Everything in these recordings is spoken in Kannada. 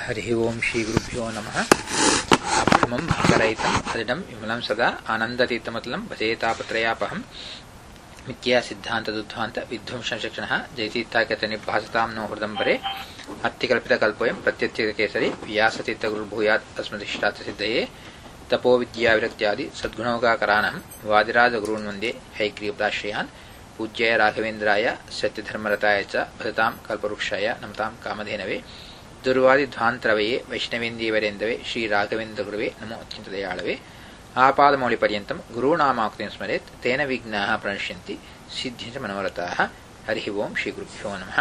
ಹರಿ ಓಂ ಶ್ರೀ ಗುರುಭ್ಯೋ ನಮಃ. ಅಭ್ರಮಂ ಭಂಗರಹಿತಂ ಅದಿಡಂ ವಿಮಲಂ ಸದಾ ಆನಂದತೀರ್ಥಮತಲಂ ಭಜೇತಾಪತ್ರಯಾಪಹಂ ಮಿಥ್ಯಾ ಸಿದ್ಧಾಂತದುದ್ಧಾಂತ ವಿಧ್ವಂಸಶಕ್ಷಣಃ ಜಯತೀರ್ಥಾಖ್ಯತನಿರ್ಭಾಸತಾಂ ನೋ ಹೃದಂಬರೆ ಅರ್ಥಿಕಲ್ಪಿತಕಲ್ಪೋಯಂ ಪ್ರತ್ಯರ್ಥಿತಕೇಸರಿ ವ್ಯಾಸತೀರ್ಥಗುರುರ್ಭೂಯಾತ್ ಅಸ್ಮದಿಷ್ಟಾರ್ಥ ಸಿದ್ಧಯೇ ತಪೋ ವಿದ್ಯಾವಿರಕ್ತ್ಯಾದಿ ಸದ್ಗುಣೋಗಾಕರಾನಹಂ ವಾದಿರಾಜಗುರುನ್ ವಂದೇ ಹೈಗ್ರೀವದಾಶ್ರಯಾನ್ ಪೂಜ್ಯಾಯ ರಾಘವೇಂದ್ರಾಯ ಸತ್ಯಧರ್ಮರತಾಯ ಚ ಭಜತಾಂ ಕಲ್ಪವೃಕ್ಷಾಯ ನಮತಾಂ ಕಾಮಧೇನವೇ ದುರ್ವಾದಿಧ್ವಾಂತರವಯೇ ವೈಷ್ಣವೇಂದೀವರೇಂದವೇ ಶ್ರೀ ರಾಘವೇಂದ್ರ ಗುರುವೇ ನಮೋ ಅತ್ಯಂತ ದಯಾಳವೇ ಆಪಾದಮೌಳಿಪರ್ಯಂತಂ ಗುರುಣಾಮಾಕೃತಿಂ ಸ್ಮರೇತ್ ತೇನ ವಿಘ್ನಾಃ ಪ್ರಣಶ್ಯಂತಿ ಸಿದ್ಧಿಂಚ ಮನೋರಥಾಃ. ಹರಿ ಓಂ ಶ್ರೀ ಗುರುಭ್ಯೋ ನಮಃ.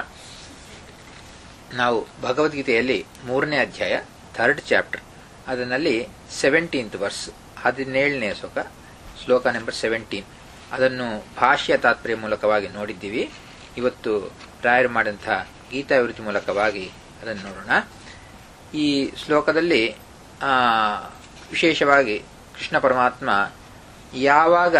ನಾವು ಭಗವದ್ಗೀತೆಯಲ್ಲಿ 3ನೇ ಅಧ್ಯಾಯ 3rd ಚಾಪ್ಟರ್ ಅದರಲ್ಲಿ 17th ವರ್ಸ್ 17ನೇ ಶ್ಲೋಕ ನಂಬರ್ 17 ಅದನ್ನು ಭಾಷ್ಯ ತಾತ್ಪರ್ಯ ಮೂಲಕವಾಗಿ ನೋಡಿದ್ದೀವಿ. ಇವತ್ತು ರಾಯರು ಮಾಡಿದಂತಹ ಗೀತಾವೃತ್ತಿ ಮೂಲಕವಾಗಿ ಅದನ್ನು ನೋಡೋಣ. ಈ ಶ್ಲೋಕದಲ್ಲಿ ವಿಶೇಷವಾಗಿ ಕೃಷ್ಣ ಪರಮಾತ್ಮ ಯಾವಾಗ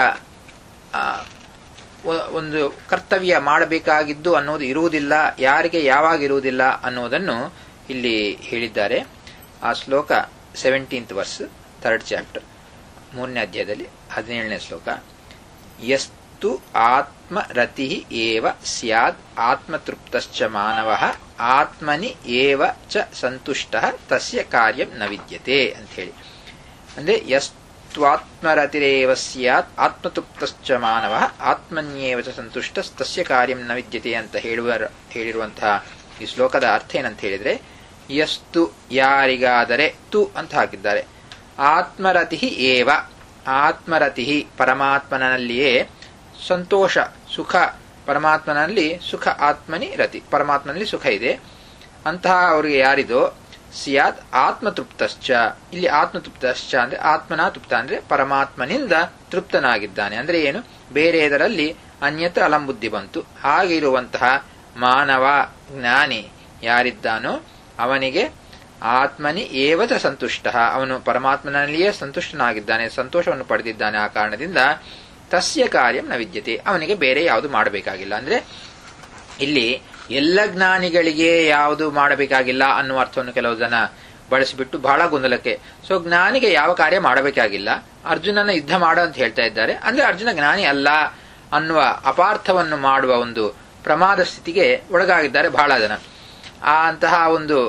ಒಂದು ಕರ್ತವ್ಯ ಮಾಡಬೇಕಾಗಿದ್ದು ಅನ್ನೋದು ಇರುವುದಿಲ್ಲ, ಯಾರಿಗೆ ಯಾವಾಗ ಇರುವುದಿಲ್ಲ ಅನ್ನೋದನ್ನು ಇಲ್ಲಿ ಹೇಳಿದ್ದಾರೆ. ಆ ಶ್ಲೋಕ 17th ವರ್ಸ್ 3rd ಚಾಪ್ಟರ್ 3ನೇ ಅಧ್ಯಾಯದಲ್ಲಿ 17ನೇ ಶ್ಲೋಕ. ಯಸ್ತು ಆತ್ಮರತಿ ಏವ ಸ್ಯಾದ್ ಆತ್ಮತೃಪ್ತಶ್ಚ ಮಾನವಃ ಆತ್ಮನಿ ಏವ ಚ ಸಂತುಷ್ಟಃ ತಸ್ಯ ಕಾರ್ಯಂ ನ ವಿದ್ಯತೆ ಅಂತ ಹೇಳಿ. ಅಂದ್ರೆ ಯಸ್ತ್ವಾತ್ಮರತಿರೇವ ಸ್ಯಾತ್ ಆತ್ಮತೃಪ್ತಶ್ಚ ಮಾನವಃ ಆತ್ಮನ್ಯೇವ ಚ ಸಂತುಷ್ಟ ತಸ್ಯ ಕಾರ್ಯಂ ನ ವಿದ್ಯತೆ ಅಂತ ಹೇಳಿರುವಂತಹ ಈ ಶ್ಲೋಕದ ಅರ್ಥ ಏನಂತ ಹೇಳಿದ್ರೆ, ಯಸ್ತು ಯಾರಿಗಾದರೆ, ತು ಅಂತ ಹಾಕಿದ್ದಾರೆ. ಆತ್ಮರತಿ ಏವ, ಆತ್ಮರತಿ ಪರಮಾತ್ಮನಲ್ಲಿಯೇ ಸಂತೋಷ ಸುಖ, ಪರಮಾತ್ಮನಲ್ಲಿ ಸುಖ, ಆತ್ಮನಿ ರತಿ, ಪರಮಾತ್ಮನಲ್ಲಿ ಸುಖ ಇದೆ ಅಂತಹ ಅವರಿಗೆ ಯಾರಿದೋ ಸ್ಯಾತ್ ಆತ್ಮತೃಪ್ತಶ್ಚ. ಇಲ್ಲಿ ಆತ್ಮತೃಪ್ತಶ್ಚ ಅಂದ್ರೆ ಆತ್ಮನ ತೃಪ್ತ ಅಂದ್ರೆ ಪರಮಾತ್ಮನಿಂದ ತೃಪ್ತನಾಗಿದ್ದಾನೆ ಅಂದ್ರೆ ಏನು, ಬೇರೆದರಲ್ಲಿ ಅನ್ಯತ್ರ ಅಲಂಬುದ್ಧಿ ಬಂತು ಹಾಗಿರುವಂತಹ ಮಾನವ ಜ್ಞಾನಿ ಯಾರಿದ್ದಾನೋ ಅವನಿಗೆ ಆತ್ಮನಿ ಏವಚ ಸಂತುಷ್ಟ, ಅವನು ಪರಮಾತ್ಮನಲ್ಲಿಯೇ ಸಂತುಷ್ಟನಾಗಿದ್ದಾನೆ, ಸಂತೋಷವನ್ನು ಪಡೆದಿದ್ದಾನೆ. ಆ ಕಾರಣದಿಂದ ತಸ್ಯ ಕಾರ್ಯಂ ನ ವಿದ್ಯತೆ, ಅವನಿಗೆ ಬೇರೆ ಯಾವುದು ಮಾಡಬೇಕಾಗಿಲ್ಲ. ಅಂದ್ರೆ ಇಲ್ಲಿ ಎಲ್ಲ ಜ್ಞಾನಿಗಳಿಗೆ ಯಾವುದು ಮಾಡಬೇಕಾಗಿಲ್ಲ ಅನ್ನುವ ಅರ್ಥವನ್ನು ಕೆಲವು ಜನ ಬಳಸಿಬಿಟ್ಟು ಬಹಳ ಗೊಂದಲಕ್ಕೆ. ಸೊ ಜ್ಞಾನಿಗೆ ಯಾವ ಕಾರ್ಯ ಮಾಡಬೇಕಾಗಿಲ್ಲ, ಅರ್ಜುನನ ಯುದ್ಧ ಮಾಡು ಅಂತ ಹೇಳ್ತಾ ಇದ್ದಾರೆ. ಅಂದ್ರೆ ಅರ್ಜುನ ಜ್ಞಾನಿ ಅಲ್ಲ ಅನ್ನುವ ಅಪಾರ್ಥವನ್ನು ಮಾಡುವ ಒಂದು ಪ್ರಮಾದ ಸ್ಥಿತಿಗೆ ಒಳಗಾಗಿದ್ದಾರೆ ಬಹಳ ಜನ. ಅಂತಹ ಒಂದು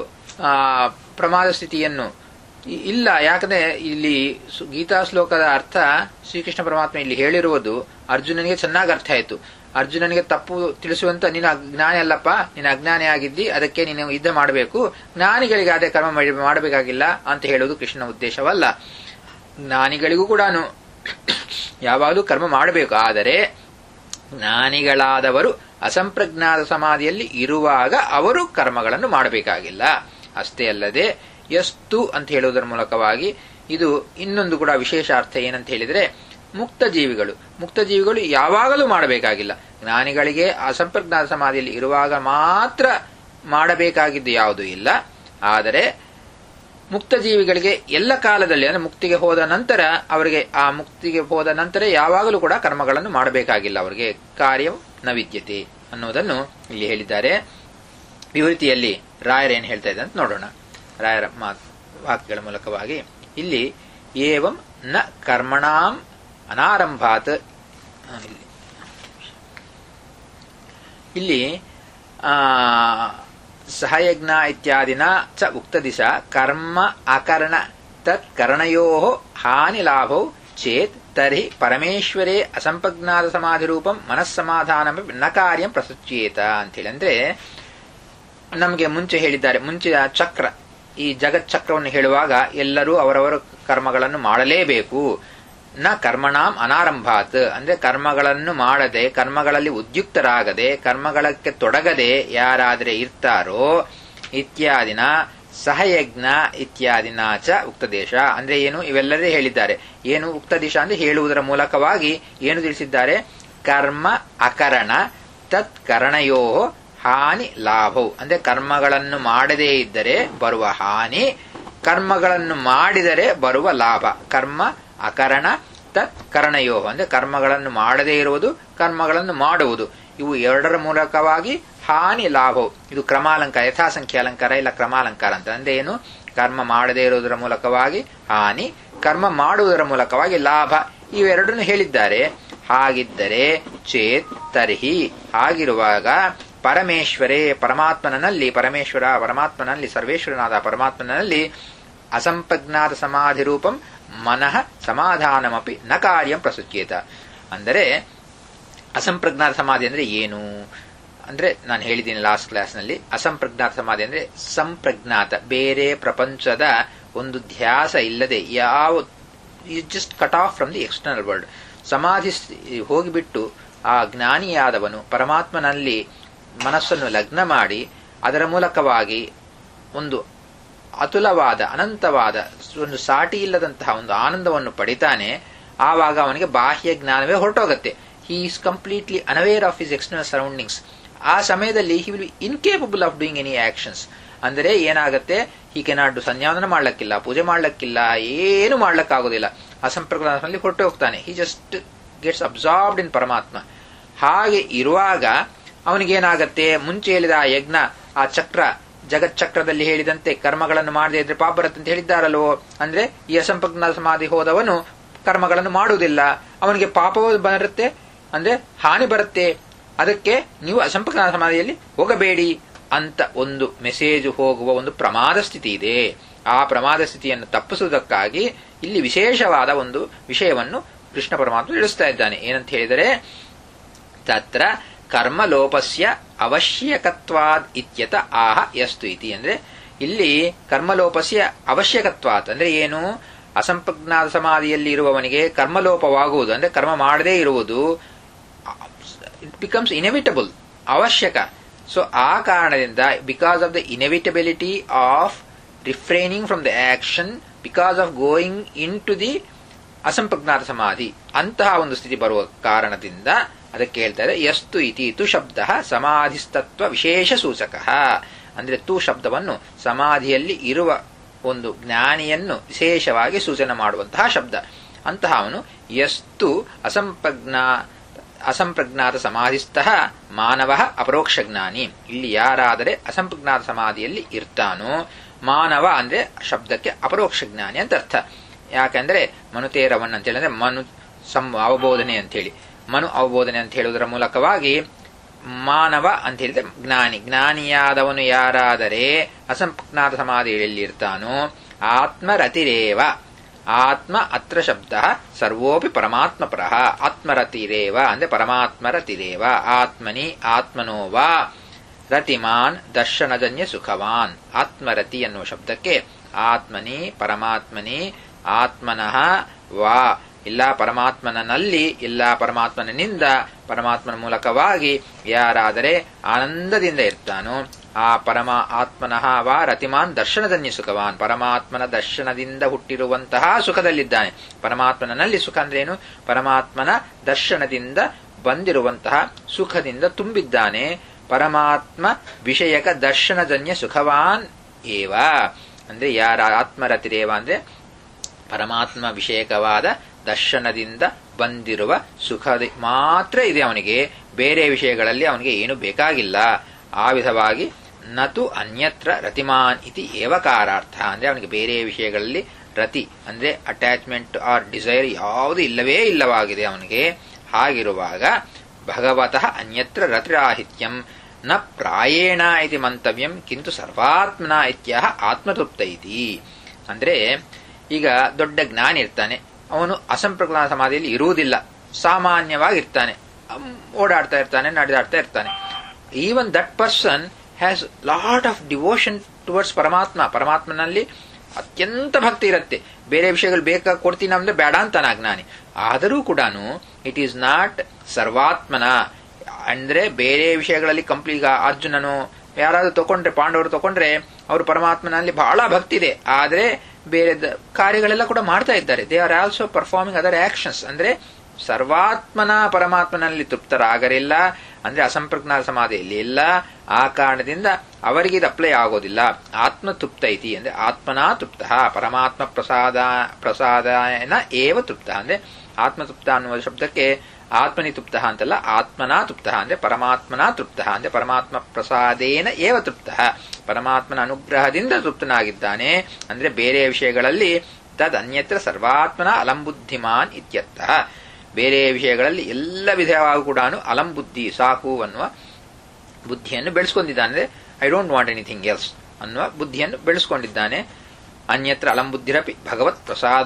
ಪ್ರಮಾದ ಸ್ಥಿತಿಯನ್ನು ಇಲ್ಲ. ಯಾಕಂದ್ರೆ ಇಲ್ಲಿ ಗೀತಾ ಶ್ಲೋಕದ ಅರ್ಥ ಶ್ರೀಕೃಷ್ಣ ಪರಮಾತ್ಮ ಇಲ್ಲಿ ಹೇಳಿರುವುದು ಅರ್ಜುನನಿಗೆ ಚೆನ್ನಾಗಿ ಅರ್ಥ ಆಯಿತು. ಅರ್ಜುನನಿಗೆ ತಪ್ಪು ತಿಳಿಸುವಂತ ನೀನು ಅಜ್ಞಾನಿ ಅಲ್ಲಪ್ಪ, ನೀನು ಅಜ್ಞಾನಿ ಆಗಿದ್ದಿ, ಅದಕ್ಕೆ ನೀನು ಯುದ್ಧ ಮಾಡಬೇಕು, ಜ್ಞಾನಿಗಳಿಗೆ ಅದೇ ಕರ್ಮ ಮಾಡಬೇಕಾಗಿಲ್ಲ ಅಂತ ಹೇಳುವುದು ಕೃಷ್ಣನ ಉದ್ದೇಶವಲ್ಲ. ಜ್ಞಾನಿಗಳಿಗೂ ಕೂಡ ಯಾವಾಗಲೂ ಕರ್ಮ ಮಾಡಬೇಕು. ಆದರೆ ಜ್ಞಾನಿಗಳಾದವರು ಅಸಂಪ್ರಜ್ಞಾತ ಸಮಾಧಿಯಲ್ಲಿ ಇರುವಾಗ ಅವರು ಕರ್ಮಗಳನ್ನು ಮಾಡಬೇಕಾಗಿಲ್ಲ. ಅಷ್ಟೇ ಅಲ್ಲದೆ ಯಸ್ತು ಅಂತ ಹೇಳುವುದರ ಮೂಲಕವಾಗಿ ಇದು ಇನ್ನೊಂದು ಕೂಡ ವಿಶೇಷ ಅರ್ಥ ಏನಂತ ಹೇಳಿದ್ರೆ, ಮುಕ್ತ ಜೀವಿಗಳು ಯಾವಾಗಲೂ ಮಾಡಬೇಕಾಗಿಲ್ಲ. ಜ್ಞಾನಿಗಳಿಗೆ ಅಸಂಪ್ರಜ್ಞಾತ ಸಮಾಧಿಯಲ್ಲಿ ಇರುವಾಗ ಮಾತ್ರ ಮಾಡಬೇಕಾಗಿದ್ದು ಯಾವುದೂ ಇಲ್ಲ. ಆದರೆ ಮುಕ್ತ ಜೀವಿಗಳಿಗೆ ಎಲ್ಲ ಕಾಲದಲ್ಲಿ ಅಂದ್ರೆ ಮುಕ್ತಿಗೆ ಹೋದ ನಂತರ ಅವರಿಗೆ ಆ ಮುಕ್ತಿಗೆ ಹೋದ ನಂತರ ಯಾವಾಗಲೂ ಕೂಡ ಕರ್ಮಗಳನ್ನು ಮಾಡಬೇಕಾಗಿಲ್ಲ, ಅವರಿಗೆ ಕಾರ್ಯ ನ ವಿದ್ಯತೆ ಅನ್ನೋದನ್ನು ಇಲ್ಲಿ ಹೇಳಿದ್ದಾರೆ. ವಿವೃತಿಯಲ್ಲಿ ರಾಯರೇನು ಹೇಳ್ತಾ ಇದ್ದಾರೆ ಅಂತ ನೋಡೋಣ. ರಾಯರ ವಾಕ್ಯಗಳ ಮೂಲಕವಾಗಿ ಇಲ್ಲಿ ಏವಂ ನ ಕರ್ಮಣಾಂ ಅನಾರಂಭಾತ್, ಇಲ್ಲಿ ಸಹಯಜ್ಞ ಇತ್ಯಾದಿನ ಚ ಉಕ್ತ ದಿಶ ಕರ್ಮ ಅಕರಣ ತತ್ ಕರಣಯೋ ಹಾನಿ ಲಾಭೌ ಚೇತ್ ತರ್ಹಿ ಪರಮೇಶ್ವರೇ ಅಸಂಪ್ರಜ್ಞಾತ ಸಮಾಧಿರೂಪಂ ಮನಸ್ಸಮಾಧಾನ ನ ಕಾರ್ಯಂ ಪ್ರಸುಚ್ಯೇತ ಅಂತೇಳಿ. ಅಂದ್ರೆ ನಮಗೆ ಮುಂಚೆ ಹೇಳಿದ್ದಾರೆ, ಮುಂಚೆ ಚಕ್ರ, ಈ ಜಗಚ್ಚಕ್ರವನ್ನು ಹೇಳುವಾಗ ಎಲ್ಲರೂ ಅವರವರ ಕರ್ಮಗಳನ್ನು ಮಾಡಲೇಬೇಕು. ನ ಕರ್ಮಣಾಂ ಅನಾರಂಭಾತ್ ಅಂದ್ರೆ ಕರ್ಮಗಳನ್ನು ಮಾಡದೆ, ಕರ್ಮಗಳಲ್ಲಿ ಉದ್ಯುಕ್ತರಾಗದೆ, ಕರ್ಮಗಳಕ್ಕೆ ತೊಡಗದೆ ಯಾರಾದರೆ ಇರ್ತಾರೋ ಇತ್ಯಾದಿನ ಸಹಯಜ್ಞ ಇತ್ಯಾದಿನ ಚ ಉಕ್ತದೇಶ ಅಂದ್ರೆ ಏನು, ಇವೆಲ್ಲರೇ ಹೇಳಿದ್ದಾರೆ. ಏನು ಉಕ್ತದೇಶ ಅಂದ್ರೆ ಹೇಳುವುದರ ಮೂಲಕವಾಗಿ ಏನು ತಿಳಿಸಿದ್ದಾರೆ, ಕರ್ಮ ಅಕರಣ ತತ್ ಕರಣಯೋ ಹಾನಿ ಲಾಭವು ಅಂದ್ರೆ ಕರ್ಮಗಳನ್ನು ಮಾಡದೇ ಇದ್ದರೆ ಬರುವ ಹಾನಿ, ಕರ್ಮಗಳನ್ನು ಮಾಡಿದರೆ ಬರುವ ಲಾಭ. ಕರ್ಮ ಅಕರಣ ತತ್ ಕರಣಯೋ ಅಂದ್ರೆ ಕರ್ಮಗಳನ್ನು ಮಾಡದೇ ಇರುವುದು, ಕರ್ಮಗಳನ್ನು ಮಾಡುವುದು, ಇವು ಎರಡರ ಮೂಲಕವಾಗಿ ಹಾನಿ ಲಾಭವು. ಇದು ಕ್ರಮಾಲಂಕಾರ, ಯಥಾಸಂಖ್ಯೆ ಅಲಂಕಾರ ಇಲ್ಲ ಕ್ರಮಾಲಂಕಾರ ಅಂತ. ಅಂದ್ರೆ ಏನು? ಕರ್ಮ ಮಾಡದೇ ಇರುವುದರ ಮೂಲಕವಾಗಿ ಹಾನಿ, ಕರ್ಮ ಮಾಡುವುದರ ಮೂಲಕವಾಗಿ ಲಾಭ, ಇವೆರಡನ್ನು ಹೇಳಿದ್ದಾರೆ. ಹಾಗಿದ್ದರೆ ಚೇತ್ ತರ್ಹಿ, ಹಾಗಿರುವಾಗ ಪರಮೇಶ್ವರೇ, ಪರಮಾತ್ಮನಲ್ಲಿ, ಪರಮೇಶ್ವರ ಪರಮಾತ್ಮನಲ್ಲಿ, ಸರ್ವೇಶ್ವರನಾದ ಪರಮಾತ್ಮನಲ್ಲಿ ಅಸಂಪ್ರಜ್ಞಾತ ಸಮಾಧಿ ರೂಪಂ ಮನಃ ಸಮಾಧಾನಮಪಿ ನ ಕಾರ್ಯಂ ಪ್ರಸುಚ್ಯೇತ. ಅಂದರೆ ಅಸಂಪ್ರಜ್ಞಾತ ಸಮಾಧಿ ಅಂದ್ರೆ ಏನು ಅಂದ್ರೆ, ನಾನು ಹೇಳಿದ್ದೀನಿ ಲಾಸ್ಟ್ ಕ್ಲಾಸ್ನಲ್ಲಿ, ಅಸಂಪ್ರಜ್ಞಾತ ಸಮಾಧಿ ಅಂದ್ರೆ ಸಂಪ್ರಜ್ಞಾತ, ಬೇರೆ ಪ್ರಪಂಚದ ಒಂದು ಧ್ಯಾಸ ಇಲ್ಲದೆ, ಯಾವ just cut off from the external world. ಸಮಾಧಿ ಹೋಗಿಬಿಟ್ಟು ಆ ಜ್ಞಾನಿಯಾದವನು ಪರಮಾತ್ಮನಲ್ಲಿ ಮನಸ್ಸನ್ನು ಲಗ್ನ ಮಾಡಿ ಅದರ ಮೂಲಕವಾಗಿ ಒಂದು ಅತುಲವಾದ, ಅನಂತವಾದ, ಒಂದು ಸಾಟಿ ಇಲ್ಲದಂತಹ ಒಂದು ಆನಂದವನ್ನು ಪಡಿತಾನೆ. ಆವಾಗ ಅವನಿಗೆ ಬಾಹ್ಯ ಜ್ಞಾನವೇ ಹೊರಟೋಗತ್ತೆ. He is completely unaware of his external surroundings. ಆ ಸಮಯದಲ್ಲಿ he will be incapable of doing any actions. ಅಂದರೆ ಏನಾಗುತ್ತೆ, ಹಿ ಕೆನಾಟ್ ಡು, ಸಂಧ್ಯಾವಂದನ ಮಾಡ್ಲಕ್ಕಿಲ್ಲ, ಪೂಜೆ ಮಾಡ್ಲಕ್ಕಿಲ್ಲ, ಏನು ಮಾಡ್ಲಕ್ಕಾಗೋದಿಲ್ಲ. ಅಸಂಪ್ರಜ್ಞಾನದಲ್ಲಿ ಹೊರಟು ಹೋಗ್ತಾನೆ. He just gets absorbed in ಪರಮಾತ್ಮ. ಹಾಗೆ ಇರುವಾಗ ಅವನಿಗೇನಾಗತ್ತೆ, ಮುಂಚೆ ಹೇಳಿದ ಆ ಯಜ್ಞ, ಆ ಚಕ್ರ, ಜಗಚ್ಚಕ್ರದಲ್ಲಿ ಹೇಳಿದಂತೆ ಕರ್ಮಗಳನ್ನು ಮಾಡದೇ ಇದ್ರೆ ಪಾಪ ಬರುತ್ತೆ ಅಂತ ಹೇಳಿದ್ದಾರಲ್ವೋ. ಅಂದ್ರೆ ಈ ಅಸಂಪ್ರಜ್ಞಾತ ಸಮಾಧಿ ಹೋದವನು ಕರ್ಮಗಳನ್ನು ಮಾಡುವುದಿಲ್ಲ, ಅವನಿಗೆ ಪಾಪವೂ ಬರುತ್ತೆ, ಅಂದ್ರೆ ಹಾನಿ ಬರುತ್ತೆ. ಅದಕ್ಕೆ ನೀವು ಅಸಂಪ್ರಜ್ಞಾತ ಸಮಾಧಿಯಲ್ಲಿ ಹೋಗಬೇಡಿ ಅಂತ ಒಂದು ಮೆಸೇಜ್ ಹೋಗುವ ಒಂದು ಪ್ರಮಾದ ಸ್ಥಿತಿ ಇದೆ. ಆ ಪ್ರಮಾದ ಸ್ಥಿತಿಯನ್ನು ತಪ್ಪಿಸುವುದಕ್ಕಾಗಿ ಇಲ್ಲಿ ವಿಶೇಷವಾದ ಒಂದು ವಿಷಯವನ್ನು ಕೃಷ್ಣ ಪರಮಾತ್ಮ ತಿಳಿಸ್ತಾ ಇದ್ದಾನೆ. ಏನಂತ ಹೇಳಿದರೆ, ತತ್ರ ಕರ್ಮಲೋಪಸ್ಯ ಅವಶ್ಯಕತ್ವಾದ್ ಇತ್ಯತ ಆಹ ಯಸ್ತು ಇತಿ. ಅಂದ್ರೆ ಇಲ್ಲಿ ಕರ್ಮಲೋಪಸ್ಯ ಅವಶ್ಯಕತ್ವಾತ್ ಅಂದ್ರೆ ಏನು? ಅಸಂಪ್ರಜ್ಞಾತ ಸಮಾಧಿಯಲ್ಲಿ ಇರುವವನಿಗೆ ಕರ್ಮಲೋಪವಾಗುವುದು ಅಂದ್ರೆ ಕರ್ಮ ಮಾಡದೇ ಇರುವುದು ಇಟ್ ಬಿಕಮ್ಸ್ ಇನೆವಿಟಬಲ್, ಅವಶ್ಯಕ. ಸೊ ಆ ಕಾರಣದಿಂದ, because of the inevitability of refraining from the action, because of going into the ಅಸಂಪ್ರಜ್ಞಾತ ಸಮಾಧಿ, ಅಂತಹ ಒಂದು ಸ್ಥಿತಿ ಬರುವ ಕಾರಣದಿಂದ ಅದಕ್ಕೆ ಹೇಳ್ತಾರೆ ಯಸ್ತು ಇತಿ. ತು ಶಬ್ದ ಸಮಾಧಿಸ್ತತ್ವ ವಿಶೇಷ ಸೂಚಕ. ಅಂದ್ರೆ ತು ಶಬ್ದವನ್ನು ಸಮಾಧಿಯಲ್ಲಿ ಇರುವ ಒಂದು ಜ್ಞಾನಿಯನ್ನು ವಿಶೇಷವಾಗಿ ಸೂಚನೆ ಮಾಡುವಂತಹ ಶಬ್ದ. ಅಂತಹ ಅವನು ಯಸ್ತು ಅಸಂಪ್ರಜ್ಞಾತ ಸಮಾಧಿಸ್ಥಃ ಮಾನವ ಅಪರೋಕ್ಷ ಜ್ಞಾನಿ. ಇಲ್ಲಿ ಯಾರಾದರೆ ಅಸಂಪ್ರಜ್ಞಾತ ಸಮಾಧಿಯಲ್ಲಿ ಇರ್ತಾನೋ, ಮಾನವ ಅಂದ್ರೆ ಶಬ್ದಕ್ಕೆ ಅಪರೋಕ್ಷ ಜ್ಞಾನಿ ಅಂತ ಅರ್ಥ. ಯಾಕಂದ್ರೆ ಮನುತೇರವನ್ ಅಂತ ಹೇಳಿದ್ರೆ ಮನು ಅವಬೋಧನೆ ಅಂತ ಹೇಳಿ, ಮನು ಅವಬೋಧನೆ ಅಂತ ಹೇಳುವುದರ ಮೂಲಕವಾಗಿ ಮಾನವ ಅಂತ ಹೇಳಿದ್ರೆ ಜ್ಞಾನಿ. ಜ್ಞಾನಿಯಾದವನು ಯಾರಾದರೆ ಅಸಂಪ್ರಜ್ಞಾತ ಸಮಾಧಿಯಲ್ಲಿ ಇರ್ತಾನೋ, ಆತ್ಮರತಿರೇವ. ಆತ್ಮ ಅತ್ರ ಶಬ್ದ ಸರ್ವೋಪಿ ಪರಮಾತ್ಮ ಪರಃ. ಆತ್ಮರತಿರೇವ ಅಂದ್ರೆ ಪರಮಾತ್ಮರತಿರೇವ. ಆತ್ಮನಿ ಆತ್ಮನೋವಾ ರತಿಮಾನ್ ದರ್ಶನಜನ್ಯ ಸುಖವಾನ್. ಆತ್ಮರತಿ ಅನ್ನುವ ಶಬ್ದಕ್ಕೆ ಆತ್ಮನಿ ಪರಮಾತ್ಮನಿ ಆತ್ಮನಃ ವಾ, ಇಲ್ಲ ಪರಮಾತ್ಮನಲ್ಲಿ, ಇಲ್ಲ ಪರಮಾತ್ಮನಿಂದ, ಪರಮಾತ್ಮನ ಮೂಲಕವಾಗಿ ಯಾರಾದರೆ ಆನಂದದಿಂದ ಇರ್ತಾನೋ, ಆ ಪರಮ ಆತ್ಮನಃ ವಾ ರತಿಮಾನ್ ದರ್ಶನದನ್ಯ ಸುಖವಾನ್. ಪರಮಾತ್ಮನ ದರ್ಶನದಿಂದ ಹುಟ್ಟಿರುವಂತಹ ಸುಖದಲ್ಲಿದ್ದಾನೆ. ಪರಮಾತ್ಮನಲ್ಲಿ ಸುಖ ಅಂದ್ರೇನು? ಪರಮಾತ್ಮನ ದರ್ಶನದಿಂದ ಬಂದಿರುವಂತಹ ಸುಖದಿಂದ ತುಂಬಿದ್ದಾನೆ. ಪರಮಾತ್ಮ ವಿಷಯಕ ದರ್ಶನಜನ್ಯ ಸುಖವಾನ್ ಏವ. ಅಂದ್ರೆ ಯಾರ ಆತ್ಮರತಿರೇವ ಅಂದ್ರೆ ಪರಮಾತ್ಮ ವಿಷಯಕವಾದ ದರ್ಶನದಿಂದ ಬಂದಿರುವ ಸುಖ ಮಾತ್ರ ಇದೆ ಅವನಿಗೆ. ಬೇರೆ ವಿಷಯಗಳಲ್ಲಿ ಅವನಿಗೆ ಏನು ಬೇಕಾಗಿಲ್ಲ. ಆ ವಿಧವಾಗಿ ನತು ಅನ್ಯತ್ರ ರತಿಮಾನ್ ಇತಿ ಏವಕಾರಾರ್ಥ. ಅಂದ್ರೆ ಅವನಿಗೆ ಬೇರೆ ವಿಷಯಗಳಲ್ಲಿ ರತಿ ಅಂದ್ರೆ ಅಟ್ಯಾಚ್ಮೆಂಟ್ ಆರ್ ಡಿಸೈರ್ ಯಾವುದು ಇಲ್ಲವೇ ಇಲ್ಲವಾಗಿದೆ ಅವನಿಗೆ. ಹಾಗಿರುವಾಗ ಭಗವತಃ ಅನ್ಯತ್ರ ರತಿರಾಹಿತ್ಯಂ ನ ಪ್ರಾಯೇಣ ಇತಿ ಮಂತವ್ಯಂ ಕಿಂತು ಸರ್ವಾತ್ಮನ ಇತ್ಯಾಹ ಆತ್ಮತೃಪ್ತ ಇತಿ. ಅಂದ್ರೆ ಈಗ ದೊಡ್ಡ ಜ್ಞಾನಿ ಇರ್ತಾನೆ, ಅವನು ಅಸಂಪ್ರಜ್ಞಾತ ಸಮಾಧಿಯಲ್ಲಿ ಇರುವುದಿಲ್ಲ, ಸಾಮಾನ್ಯವಾಗಿರ್ತಾನೆ, ಓಡಾಡ್ತಾ ಇರ್ತಾನೆ, ನಡೆದಾಡ್ತಾ ಇರ್ತಾನೆ. Even that person has lot of devotion towards ಪರಮಾತ್ಮ. ಪರಮಾತ್ಮನಲ್ಲಿ ಅತ್ಯಂತ ಭಕ್ತಿ ಇರುತ್ತೆ. ಬೇರೆ ವಿಷಯಗಳು ಬೇಕಾಗಿ ಕೊಡ್ತೀನಿ ಅಂದ್ರೆ ಬೇಡ ಅಂತಾನ ಜ್ಞಾನಿ. ಆದರೂ ಕೂಡ ಇಟ್ ಈಸ್ ನಾಟ್ ಸರ್ವಾತ್ಮನ. ಅಂದ್ರೆ ಬೇರೆ ವಿಷಯಗಳಲ್ಲಿ ಈಗ ಅರ್ಜುನನು ಯಾರಾದ್ರೂ ತಗೊಂಡ್ರೆ, ಪಾಂಡವರು ತಗೊಂಡ್ರೆ ಅವರು ಪರಮಾತ್ಮನಲ್ಲಿ ಬಹಳ ಭಕ್ತಿ ಇದೆ, ಆದ್ರೆ ಬೇರೆ ಕಾರ್ಯಗಳೆಲ್ಲ ಕೂಡ ಮಾಡ್ತಾ ಇದ್ದಾರೆ. They are also performing other actions. ಅಂದ್ರೆ ಸರ್ವಾತ್ಮನ ಪರಮಾತ್ಮನಲ್ಲಿ ತೃಪ್ತರಾಗಲಿಲ್ಲ, ಅಂದ್ರೆ ಅಸಂಪ್ರಜ್ಞಾತ ಸಮಾಧಿಯಲ್ಲಿ ಇಲ್ಲ. ಆ ಕಾರಣದಿಂದ ಅವರಿಗೆ ಇದು ಅಪ್ಲೈ ಆಗೋದಿಲ್ಲ. ಆತ್ಮ ತೃಪ್ತ ಐತಿ ಅಂದ್ರೆ ಆತ್ಮನಾ ತೃಪ್ತ, ಪರಮಾತ್ಮ ಪ್ರಸಾದನ ಏವ ತೃಪ್ತ. ಅಂದ್ರೆ ಆತ್ಮತೃಪ್ತ ಅನ್ನುವ ಶಬ್ದಕ್ಕೆ ಆತ್ಮನಿ ತೃಪ್ತ ಅಂತಲ್ಲ, ಆತ್ಮನಾ ತೃಪ್ತ ಅಂದ್ರೆ ಪರಮಾತ್ಮನಾ ತೃಪ್ತ ಅಂದ್ರೆ ಪರಮಾತ್ಮ ಪ್ರಸಾದೇನ ಏವ ತೃಪ್ತ, ಪರಮಾತ್ಮನ ಅನುಗ್ರಹದಿಂದ ತೃಪ್ತನಾಗಿದ್ದಾನೆ. ಅಂದ್ರೆ ಬೇರೆ ವಿಷಯಗಳಲ್ಲಿ ತದ್ ಅನ್ಯತ್ರ ಸರ್ವಾತ್ಮನ ಅಲಂಬುದ್ಧಿಮಾನ್ ಇತ್ಯರ್ಥಃ, ಬೇರೆ ವಿಷಯಗಳಲ್ಲಿ ಎಲ್ಲ ವಿಧವಾಗೂ ಕೂಡ ಅಲಂಬುದ್ಧಿ ಸಾಕು ಅನ್ನುವ ಬುದ್ಧಿಯನ್ನು ಬೆಳೆಸ್ಕೊಂಡಿದ್ದಾನೆ. ಅಂದ್ರೆ I don't want anything else ಅನ್ನುವ ಬುದ್ಧಿಯನ್ನು ಬೆಳೆಸ್ಕೊಂಡಿದ್ದಾನೆ. ಅನ್ಯತ್ರ ಅಲಂಬುದ್ಧಿರಪಿ ಭಗವತ್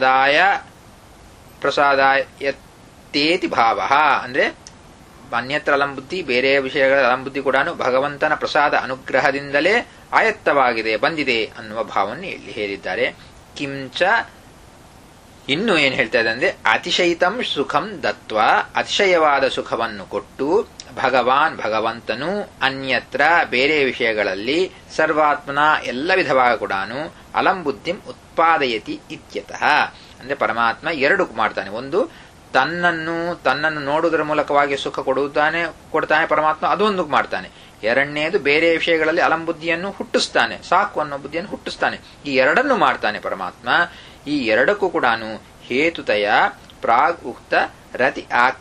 ಪ್ರಸಾದಾಯತೇತಿ ಭಾವ, ಅಂದ್ರೆ ಅನ್ಯತ್ರ ಅಲಂಬುದ್ಧಿ, ಬೇರೆ ವಿಷಯಗಳ ಅಲಂಬುದ್ಧಿ ಕೂಡ ಭಗವಂತನ ಪ್ರಸಾದ ಅನುಗ್ರಹದಿಂದಲೇ ಆಯತ್ತವಾಗಿದೆ, ಬಂದಿದೆ ಅನ್ನುವ ಭಾವವನ್ನು ಇಲ್ಲಿ ಹೇಳಿದ್ದಾರೆ. ಕಿಂಚ ಇನ್ನು ಏನ್ ಹೇಳ್ತಾ ಇದೆ ಅಂದ್ರೆ ಅತಿಶಯಿತಂ ಸುಖಂ ದತ್ವ, ಅತಿಶಯವಾದ ಸುಖವನ್ನು ಕೊಟ್ಟು ಭಗವಂತನು ಅನ್ಯತ್ರ ಬೇರೆ ವಿಷಯಗಳಲ್ಲಿ ಸರ್ವಾತ್ಮನ ಎಲ್ಲ ವಿಧವಾಗಿ ಕೂಡ ಅಲಂಬುದ್ಧಿಂ ಉತ್ಪಾದಯತಿ ಇತ್ಯತಃ, ಅಂದ್ರೆ ಪರಮಾತ್ಮ ಎರಡು ಮಾಡ್ತಾನೆ. ಒಂದು ತನ್ನನ್ನು ನೋಡುವುದರ ಮೂಲಕವಾಗಿ ಸುಖ ಕೊಡ್ತಾನೆ ಪರಮಾತ್ಮ, ಅದೊಂದು ಮಾಡ್ತಾನೆ. ಎರಡನೇದು ಬೇರೆ ವಿಷಯಗಳಲ್ಲಿ ಅಲಂಬುದ್ಧಿಯನ್ನು ಹುಟ್ಟಿಸ್ತಾನೆ, ಸಾಕು ಅನ್ನೋ ಬುದ್ಧಿಯನ್ನು ಹುಟ್ಟಿಸ್ತಾನೆ. ಈ ಎರಡನ್ನು ಮಾಡ್ತಾನೆ ಪರಮಾತ್ಮ. ಈ ಎರಡಕ್ಕೂ ಕೂಡ ಹೇತುತಯ ಪ್ರಾಗ್ ಉಕ್ತ ರತಿ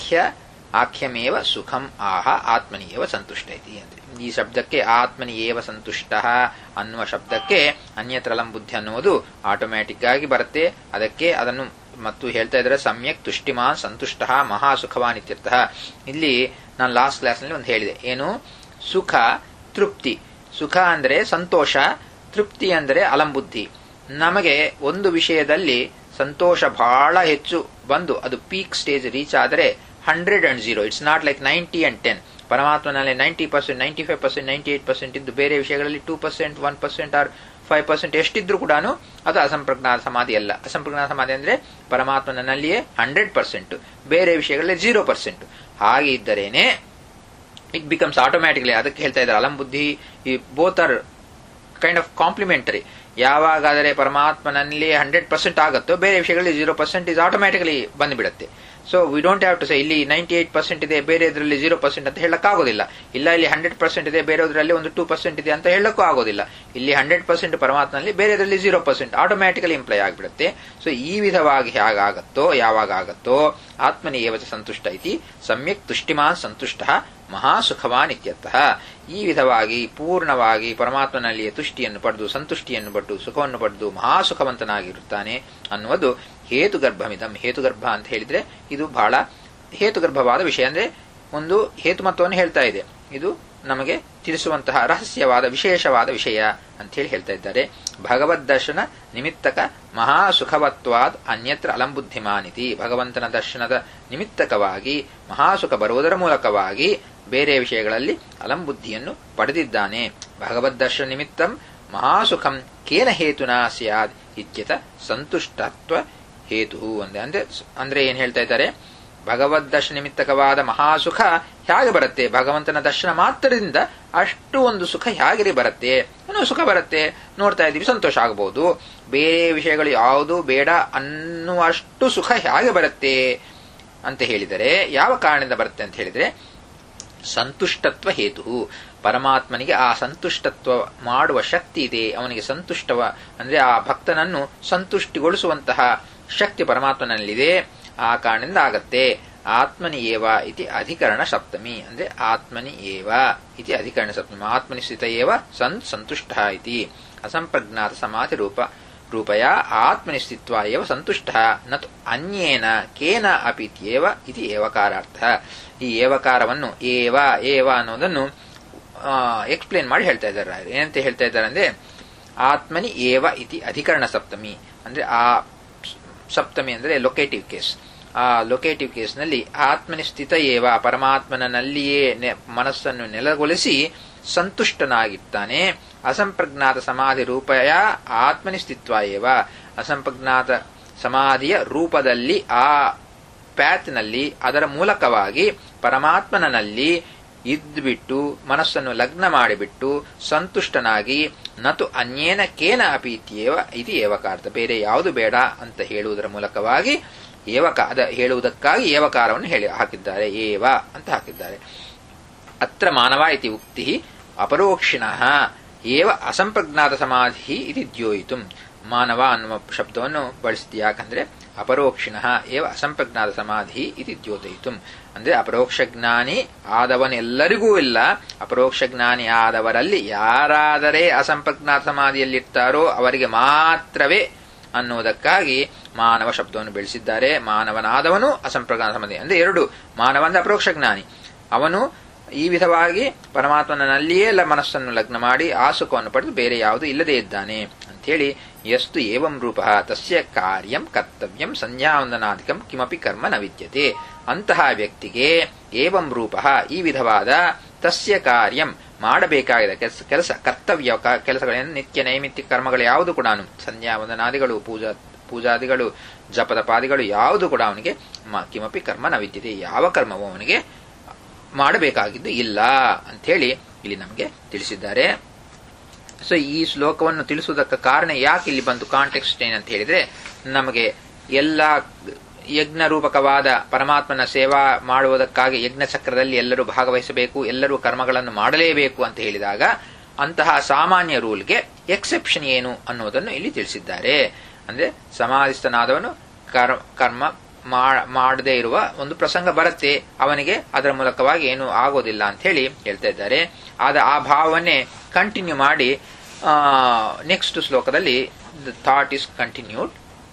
ಆಖ್ಯಮೇವ ಸುಖಂ ಆಹ ಆತ್ಮನಿಯೇವ ಸಂತುಷ್ಟ ಇತಿ. ಅಂದ್ರೆ ಈ ಶಬ್ದಕ್ಕೆ ಆತ್ಮನಿಯೇವ ಸಂತುಷ್ಟ ಅನ್ನುವ ಶಬ್ದಕ್ಕೆ ಅನ್ಯತ್ರ ಅಲಂಬುದ್ಧಿ ಅನ್ನುವುದು ಆಟೋಮ್ಯಾಟಿಕ್ ಆಗಿ ಬರುತ್ತೆ. ಅದಕ್ಕೆ ಅದನ್ನು ಮತ್ತು ಹೇಳ್ತಾ ಇದ್ರೆ ಸಮ್ಯಕ್ ತುಷ್ಟಿಮಾನ್ ಸಂತುಷ್ಟ ಮಹಾಸುಖವಾನ್ ಇತ್ಯರ್ಥಃ. ಇಲ್ಲಿ ನಾನು ಲಾಸ್ಟ್ ಕ್ಲಾಸ್ನಲ್ಲಿ ಒಂದು ಹೇಳಿದೆ, ಏನು ಸುಖ ತೃಪ್ತಿ. ಸುಖ ಅಂದ್ರೆ ಸಂತೋಷ, ತೃಪ್ತಿ ಅಂದ್ರೆ ಅಲಂಬುದ್ಧಿ. ನಮಗೆ ಒಂದು ವಿಷಯದಲ್ಲಿ ಸಂತೋಷ ಬಹಳ ಹೆಚ್ಚು ಬಂದು ಅದು ಪೀಕ್ ಸ್ಟೇಜ್ ರೀಚ್ ಆದರೆ 100 and 0, it's not like 90 and 10. ಪರಮಾತ್ಮನಲ್ಲಿ 90%, 95%, 98% ಇದ್ದು ಬೇರೆ ವಿಷಯಗಳಲ್ಲಿ 2%, 1% ಆರ್ 5% ಎಷ್ಟಿದ್ರು ಕೂಡ ಅದು ಅಸಂಪ್ರಜ್ಞಾತ ಸಮಾಧಿ ಅಲ್ಲ. ಅಸಂಪ್ರಜ್ಞಾತ ಸಮಾಧಿ ಅಂದ್ರೆ ಪರಮಾತ್ಮನಲ್ಲಿಯೇ 100%, ಬೇರೆ ವಿಷಯಗಳಲ್ಲಿ 0%. ಹಾಗೆ ಇದ್ದರೇನೆ ಇಟ್ ಬಿಕಮ್ಸ್ ಆಟೋಮ್ಯಾಟಿಕ್ಲಿ. ಅದಕ್ಕೆ ಹೇಳ್ತಾ ಇದ್ದಾರೆ ಅಲಂಬುದ್ಧಿ ಈ both are kind of complementary. ಯಾವಾಗಾದರೆ ಪರಮಾತ್ಮನಲ್ಲಿ 100% ಆಗುತ್ತೋ ಬೇರೆ ವಿಷಯಗಳಲ್ಲಿ 0% ಇಸ್ ಆಟೋಮ್ಯಾಟಿಕಲಿ ಬಂದುಬಿಡುತ್ತೆ. So we don't have to say ಇಲ್ಲಿ 98% ಇದೆ ಬೇರೆ ಇದರಲ್ಲಿ 0% ಅಂತ ಹೇಳಕ್ಕಾಗೋದಿಲ್ಲ. ಇಲ್ಲ ಇಲ್ಲಿ 100% ಇದೆ ಬೇರೆದ್ರಲ್ಲಿ ಒಂದು 2% ಇದೆ ಅಂತ ಹೇಳಕ್ಕೂ ಆಗೋದಿಲ್ಲ. ಇಲ್ಲಿ 100% ಪರಮಾತ್ಮನಲ್ಲಿ ಬೇರೆದ್ರಲ್ಲಿ 0% ಆಟೋಮ್ಯಾಟಿಕಲಿ ಇಂಪ್ಲೈ ಆಗಿಬಿಡುತ್ತೆ. ಸೊ ಈ ವಿಧವಾಗಿ ಹೇಗಾಗತ್ತೋ ಯಾವಾಗ ಆಗತ್ತೋ ಆತ್ಮನಿ ಏವಚ ಸಂತುಷ್ಟ ಇತಿ ಸಮ್ಯಕ್ ತುಷ್ಟಿಮಾನ್ ಸಂತುಷ್ಟ ಮಹಾಸುಖವಾನ್ ಇತ್ಯರ್ಥಃ. ಈ ವಿಧವಾಗಿ ಪೂರ್ಣವಾಗಿ ಪರಮಾತ್ಮನಲ್ಲಿಯೇ ತುಷ್ಟಿಯನ್ನು ಪಡೆದು ಸಂತುಷ್ಟಿಯನ್ನು ಪಡೆದು ಸುಖವನ್ನು ಪಡೆದು ಮಹಾಸುಖವಂತನಾಗಿರುತ್ತಾನೆ ಅನ್ನುವುದು ಹೇತುಗರ್ಭಮಿದಂ. ಹೇತುಗರ್ಭ ಅಂತ ಹೇಳಿದ್ರೆ ಇದು ಬಹಳ ಹೇತುಗರ್ಭವಾದ ವಿಷಯ. ಅಂದ್ರೆ ಒಂದು ಹೇತುಮತ್ವವನ್ನು ಹೇಳ್ತಾ ಇದೆ. ಇದು ನಮಗೆ ತಿಳಿಸುವಂತಹ ರಹಸ್ಯವಾದ ವಿಶೇಷವಾದ ವಿಷಯ ಅಂತ ಹೇಳಿ ಹೇಳ್ತಾ ಇದ್ದಾರೆ. ಭಗವದ್ ದರ್ಶನ ನಿಮಿತ್ತಕ ಮಹಾಸುಖವತ್ವಾದ್ ಅನ್ಯತ್ರ ಅಲಂಬುದ್ಧಿಮಾನಿತಿ. ಭಗವಂತನ ದರ್ಶನದ ನಿಮಿತ್ತಕವಾಗಿ ಮಹಾಸುಖ ಬರುವುದರ ಮೂಲಕವಾಗಿ ಬೇರೆ ವಿಷಯಗಳಲ್ಲಿ ಅಲಂಬುದ್ಧಿಯನ್ನು ಪಡೆದಿದ್ದಾನೆ. ಭಗವದ್ ದರ್ಶನ ನಿಮಿತ್ತಂ ಮಹಾಸುಖಂ ಕೇನ ಹೇತುನಾ ಸ್ಯಾದ್ ಇತ್ಯತ ಸಂತುಷ್ಟತ್ವ ಹೇತು. ಅಂದ್ರೆ ಏನ್ ಹೇಳ್ತಾ ಇದ್ದಾರೆ, ಭಗವದ್ ದರ್ಶನ ನಿಮಿತ್ತಕವಾದ ಮಹಾಸುಖ ಹೇಗೆ ಬರುತ್ತೆ? ಭಗವಂತನ ದರ್ಶನ ಮಾತ್ರದಿಂದ ಅಷ್ಟು ಒಂದು ಸುಖ ಹೇಗೆ ಬರುತ್ತೆ? ಸುಖ ಬರುತ್ತೆ, ನೋಡ್ತಾ ಇದ್ದೀವಿ, ಸಂತೋಷ ಆಗಬಹುದು. ಬೇರೆ ವಿಷಯಗಳು ಯಾವುದು ಬೇಡ ಅನ್ನುವಷ್ಟು ಸುಖ ಹೇಗೆ ಬರುತ್ತೆ ಅಂತ ಹೇಳಿದರೆ ಯಾವ ಕಾರಣದಿಂದ ಬರುತ್ತೆ ಅಂತ ಹೇಳಿದ್ರೆ ಸಂತುಷ್ಟತ್ವ ಹೇತು. ಪರಮಾತ್ಮನಿಗೆ ಆ ಸಂತುಷ್ಟತ್ವ ಮಾಡುವ ಶಕ್ತಿ ಇದೆ. ಅವನಿಗೆ ಸಂತುಷ್ಟವ ಅಂದ್ರೆ ಆ ಭಕ್ತನನ್ನು ಸಂತುಷ್ಟಿಗೊಳಿಸುವಂತಹ ಶಕ್ತಿ ಪರಮಾತ್ಮನಲ್ಲಿದೆ. ಆ ಕಾರಣದಿಂದ ಆಗತ್ತೆ. ಆತ್ಮನಿ ಏವ ಇತಿ ಅಧಿಕರಣ ಸಪ್ತಮಿ. ಅಂದ್ರೆ ಆತ್ಮನಿ ಏವ ಇತಿ ಅಧಿಕರಣ ಸಪ್ತಮಿ. ಆತ್ಮನಿ ಸ್ಥಿತ ಏವ ಸಂತುಷ್ಟ ಇತಿ ಅಸಂಪ್ರಜ್ಞಾತ ಸಮಾಧಿ ರೂಪಯ ಆತ್ಮನಿ ಸ್ಥಿತ್ವ ಏವ ಸಂತುಷ್ಟ ನತು ಅನ್ಯೇನ ಕೇನ ಅಪಿತ್ಯೇವ ಇತಿ ಏವಕಾರಾರ್ಥ. ಈ ಏವಕಾರವನ್ನು ಏವ ಏವ ಅನ್ನೋದನ್ನು ಎಕ್ಸ್ಪ್ಲೇನ್ ಮಾಡಿ ಹೇಳ್ತಾ ಇದ್ದಾರೆ. ಏನಂತ ಹೇಳ್ತಾ ಇದ್ದಾರೆ ಅಂದ್ರೆ ಆತ್ಮನಿ ಏವ ಇತಿ ಅಧಿಕರಣ ಸಪ್ತಮಿ. ಅಂದ್ರೆ ಆ ಸಪ್ತಮಿ ಅಂದ್ರೆ ಲೊಕೇಟಿವ್ ಕೇಸ್. ಆ ಲೊಕೇಟಿವ್ ಕೇಸ್ನಲ್ಲಿ ಆತ್ಮನಿ ಸ್ಥಿತ ಏವ ಪರಮಾತ್ಮನಲ್ಲಿಯೇ ಮನಸ್ಸನ್ನು ನೆಲೆಗೊಳಿಸಿ ಸಂತುಷ್ಟನಾಗಿರ್ತಾನೆ. ಅಸಂಪ್ರಜ್ಞಾತ ಸಮಾಧಿ ರೂಪಯ ಆತ್ಮನಿ ಸ್ಥಿತ್ವ ಏವ ಅಸಂಪ್ರಜ್ಞಾತ ಸಮಾಧಿಯ ರೂಪದಲ್ಲಿ ಆ ಪ್ಯಾತ್ನಲ್ಲಿ ಅದರ ಮೂಲಕವಾಗಿ ಪರಮಾತ್ಮನಲ್ಲಿ ಇದ್ಬಿಟ್ಟು ಮನಸ್ಸನ್ನು ಲಗ್ನ ಮಾಡಿಬಿಟ್ಟು ಸಂತುಷ್ಟನಾಗಿ ನತು ಅನ್ಯೇನ ಕೇನ ಅಪೀತ್ಯೇವ ಇದು ಏವಕಾರ್ಥ. ಬೇರೆ ಯಾವುದು ಬೇಡ ಅಂತ ಹೇಳುವುದರ ಮೂಲಕವಾಗಿ ಹೇಳುವುದಕ್ಕಾಗಿ ಏವಕಾರವನ್ನು ಹಾಕಿದ್ದಾರೆ. ಏವ ಅಂತ ಹಾಕಿದ್ದಾರೆ. ಅತ್ರ ಮಾನವ ಇತಿ ಉಕ್ತಿ ಅಪರೋಕ್ಷಿಣಃ ಏವ ಅಸಂಪ್ರಜ್ಞಾತ ಸಮಾಧಿ ಇತಿ ದ್ಯೋಯಿತು. ಮಾನವ ಅನ್ನುವ ಶಬ್ದವನ್ನು ಬಳಸಿದ್ದು. ಯಾಕಂದ್ರೆ ಅಪರೋಕ್ಷಿಣಃ ಏವ ಅಸಂಪ್ರಜ್ಞಾತ ಸಮಾಧಿ ಇತಿ ದ್ಯೋತಯಿತು. ಅಂದ್ರೆ ಅಪರೋಕ್ಷ ಜ್ಞಾನಿ ಆದವನೆಲ್ಲರಿಗೂ ಇಲ್ಲ, ಅಪರೋಕ್ಷ ಜ್ಞಾನಿ ಆದವರಲ್ಲಿ ಯಾರಾದರೆ ಅಸಂಪ್ರಜ್ಞಾತ ಸಮಾಧಿಯಲ್ಲಿರ್ತಾರೋ ಅವರಿಗೆ ಮಾತ್ರವೇ ಅನ್ನುವುದಕ್ಕಾಗಿ ಮಾನವ ಶಬ್ದವನ್ನು ಬೆಳೆಸಿದ್ದಾರೆ. ಮಾನವನಾದವನು ಅಸಂಪ್ರಜ್ಞಾತ ಸಮಾಧಿ ಅಂದ್ರೆ ಎರಡು, ಮಾನವ ಅಂದ್ರೆ ಅಪರೋಕ್ಷ ಜ್ಞಾನಿ, ಅವನು ಈ ವಿಧವಾಗಿ ಪರಮಾತ್ಮನಲ್ಲಿಯೇ ಮನಸ್ಸನ್ನು ಲಗ್ನ ಮಾಡಿ ಆ ಸುಖವನ್ನು ಪಡೆದು ಬೇರೆ ಯಾವುದು ಇಲ್ಲದೇ ಇದ್ದಾನೆ ಅಂಥೇಳಿ ಯಸ್ತು ಏವಂ ರೂಪ ತಸ್ಯ ಕಾರ್ಯಂ ಕರ್ತವ್ಯಂ ಸಂಧ್ಯಾವಂದನಾಧಿಕಂ ಕಿಮಪಿ ಕರ್ಮ ನ ವಿದ್ಯತೆ. ಅಂತಹ ವ್ಯಕ್ತಿಗೆ ಏವಂ ರೂಪ ಈ ವಿಧವಾದ ತಸ್ಯ ಕಾರ್ಯಂ ಮಾಡಬೇಕಾದ ಕೆಲಸ ಕರ್ತವ್ಯ ಕೆಲಸಗಳನ್ನು ನಿತ್ಯ ನೈಮಿತ್ತಿಕ ಕರ್ಮಗಳು ಯಾವುದು ಕೂಡ ಸಂಧ್ಯಾವಂದನಾದಿಗಳು ಪೂಜಾದಿಗಳು ಜಪದಪಾದಿಗಳು ಯಾವುದು ಕೂಡ ಅವನಿಗೆ ಕಿಮಪಿ ಕರ್ಮ ನ ವಿದ್ಯತೆ, ಯಾವ ಕರ್ಮವೂ ಅವನಿಗೆ ಮಾಡಬೇಕಾಗಿದ್ದು ಇಲ್ಲ ಅಂಥೇಳಿ ಇಲ್ಲಿ ನಮಗೆ ತಿಳಿಸಿದ್ದಾರೆ. ಸೊ ಈ ಶ್ಲೋಕವನ್ನು ತಿಳಿಸುವುದಕ್ಕೆ ಕಾರಣ ಯಾಕೆ ಇಲ್ಲಿ ಬಂತು, ಕಾಂಟೆಕ್ಸ್ಟ್ ಏನಂತ ಹೇಳಿದ್ರೆ, ನಮಗೆ ಎಲ್ಲ ಯಜ್ಞರೂಪಕವಾದ ಪರಮಾತ್ಮನ ಸೇವಾ ಮಾಡುವುದಕ್ಕಾಗಿ ಯಜ್ಞ ಚಕ್ರದಲ್ಲಿ ಎಲ್ಲರೂ ಭಾಗವಹಿಸಬೇಕು, ಎಲ್ಲರೂ ಕರ್ಮಗಳನ್ನು ಮಾಡಲೇಬೇಕು ಅಂತ ಹೇಳಿದಾಗ ಅಂತಹ ಸಾಮಾನ್ಯ ರೂಲ್ಗೆ ಎಕ್ಸೆಪ್ಷನ್ ಏನು ಅನ್ನೋದನ್ನು ಇಲ್ಲಿ ತಿಳಿಸಿದ್ದಾರೆ. ಅಂದ್ರೆ ಸಮಾಧಿಸ್ಥನಾದವನು ಕರ್ಮ ಮಾಡದೇ ಇರುವ ಒಂದು ಪ್ರಸಂಗ ಬರುತ್ತೆ, ಅವನಿಗೆ ಅದರ ಮೂಲಕವಾಗಿ ಏನು ಆಗೋದಿಲ್ಲ ಅಂತ ಹೇಳಿ ಹೇಳ್ತಾ ಇದ್ದಾರೆ. ಆದ ಆ ಭಾವವನ್ನೇ ಕಂಟಿನ್ಯೂ ಮಾಡಿ ನೆಕ್ಸ್ಟ್ ಶ್ಲೋಕದಲ್ಲಿ ದ ಥಾಟ್ ಇಸ್ ಕಂಟಿನ್ಯೂಡ್.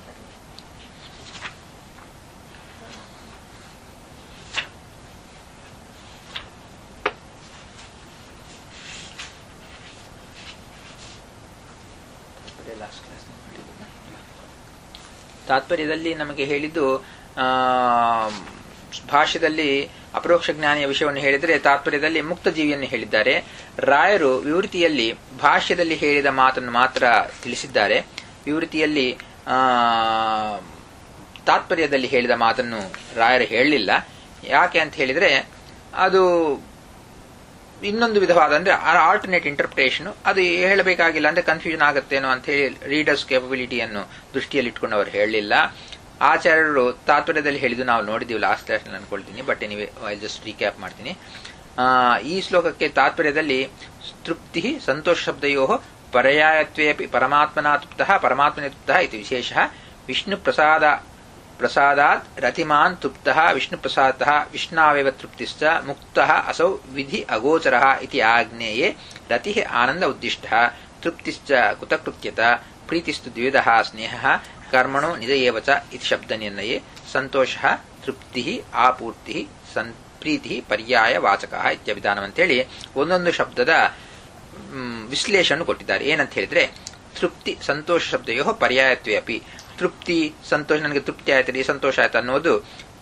ತಾತ್ಪರ್ಯದಲ್ಲಿ ನಮಗೆ ಹೇಳಿದ್ದು ಭಾಷ್ಯದಲ್ಲಿ ಅಪರೋಕ್ಷ ಜ್ಞಾನಿಯ ವಿಷಯವನ್ನು ಹೇಳಿದರೆ ತಾತ್ಪರ್ಯದಲ್ಲಿ ಮುಕ್ತ ಜೀವಿಯನ್ನು ಹೇಳಿದ್ದಾರೆ. ರಾಯರು ವಿವೃತಿಯಲ್ಲಿ ಭಾಷ್ಯದಲ್ಲಿ ಹೇಳಿದ ಮಾತನ್ನು ಮಾತ್ರ ತಿಳಿಸಿದ್ದಾರೆ. ವಿವೃತಿಯಲ್ಲಿ ತಾತ್ಪರ್ಯದಲ್ಲಿ ಹೇಳಿದ ಮಾತನ್ನು ರಾಯರು ಹೇಳಲಿಲ್ಲ. ಯಾಕೆ ಅಂತ ಹೇಳಿದ್ರೆ ಅದು ಇನ್ನೊಂದು ವಿಧವಾದ ಅಂದ್ರೆ ಆಲ್ಟರ್ನೇಟ್ ಇಂಟರ್ಪ್ರಿಟೇಷನ್, ಅದು ಹೇಳಬೇಕಾಗಿಲ್ಲ ಅಂದ್ರೆ ಕನ್ಫ್ಯೂಷನ್ ಆಗುತ್ತೇನೋ ಅಂತ ಹೇಳಿ ರೀಡರ್ಸ್ ಕೇಪಬಿಲಿಟಿಯನ್ನು ದೃಷ್ಟಿಯಲ್ಲಿ ಅವರು ಹೇಳಲಿಲ್ಲ. ಆಚಾರ್ಯರು ತಾತ್ಪರ್ಯದಲ್ಲಿ ಹೇಳಿದ್ದು ನಾವು ನೋಡಿದೀವಿ ಲಾಸ್ಟ್ ಕ್ಲಾಸ್ ಅನ್ಕೊಳ್ತೀನಿ, ಬಟ್ ನೀವು ಐ ಜಸ್ಟ್ ರೀಕ್ಯಾಪ್ ಮಾಡ್ತೀನಿ. ಈ ಶ್ಲೋಕಕ್ಕೆ ತಾತ್ಪರ್ಯದಲ್ಲಿ ತೃಪ್ತಿ ಸಂತೋಷ ಶಬ್ದಯೋ ಪರ್ಯಾಯತ್ವೇಪಿ ಪರಮಾತ್ಮನಾ ತೃಪ್ತಃ ಪರಮಾತ್ಮನೇ ತೃಪ್ತಃ ಇತಿ ವಿಶೇಷ ವಿಷ್ಣು ಪ್ರಸಾದಾತ್ ರತಿಮಾನ್ ತೃಪ್ತಃ ವಿಷ್ಣು ಪ್ರಸಾದತಃ ವಿಷ್ಣಾವೇವ ತೃಪ್ತಿಶ್ಚ ಮುಕ್ತಃ ಅಸೌ ವಿಧಿ ಅಗೋಚರಃ ಇತಿ ಆಜ್ಞೇಯೇ ರತಿಃ ಆನಂದ ಉದ್ದಿಷ್ಟಃ ತೃಪ್ತಿಶ್ಚ ಕೃತಕೃತ್ಯತ ಪ್ರೀತಿಸ್ತು ದ್ವಿಧಃ ಸ್ನೇಹಃ ಕರ್ಮಣೋ ನಿಜ ಏವ ಚ ಇತಿ ಶಬ್ದನಿರ್ಣಯೇ ಸಂತೋಷಃ ತೃಪ್ತಿ ಆಪೂರ್ತಿ ಪ್ರೀತಿ ಪರ್ಯಾಯ ವಾಚಕಃ ಇತ್ಯಭಿಧಾನಂ ಅಂತೇಳಿ ಒಂದೊಂದು ಶಬ್ದದ ವಿಶ್ಲೇಷಣೆ ಕೊಟ್ಟಿದ್ದಾರೆ. ಏನಂತ ಹೇಳಿದ್ರೆ ತೃಪ್ತಿ ಸಂತೋಷ ಶಬ್ದಯೋ ಪರ್ಯಾಯತ್ವೇ ಅಪಿ, ತೃಪ್ತಿ ಸಂತೋಷ, ನನಗೆ ತೃಪ್ತಿ ಆಯ್ತು ಸಂತೋಷ ಆಯ್ತು ಅನ್ನೋದು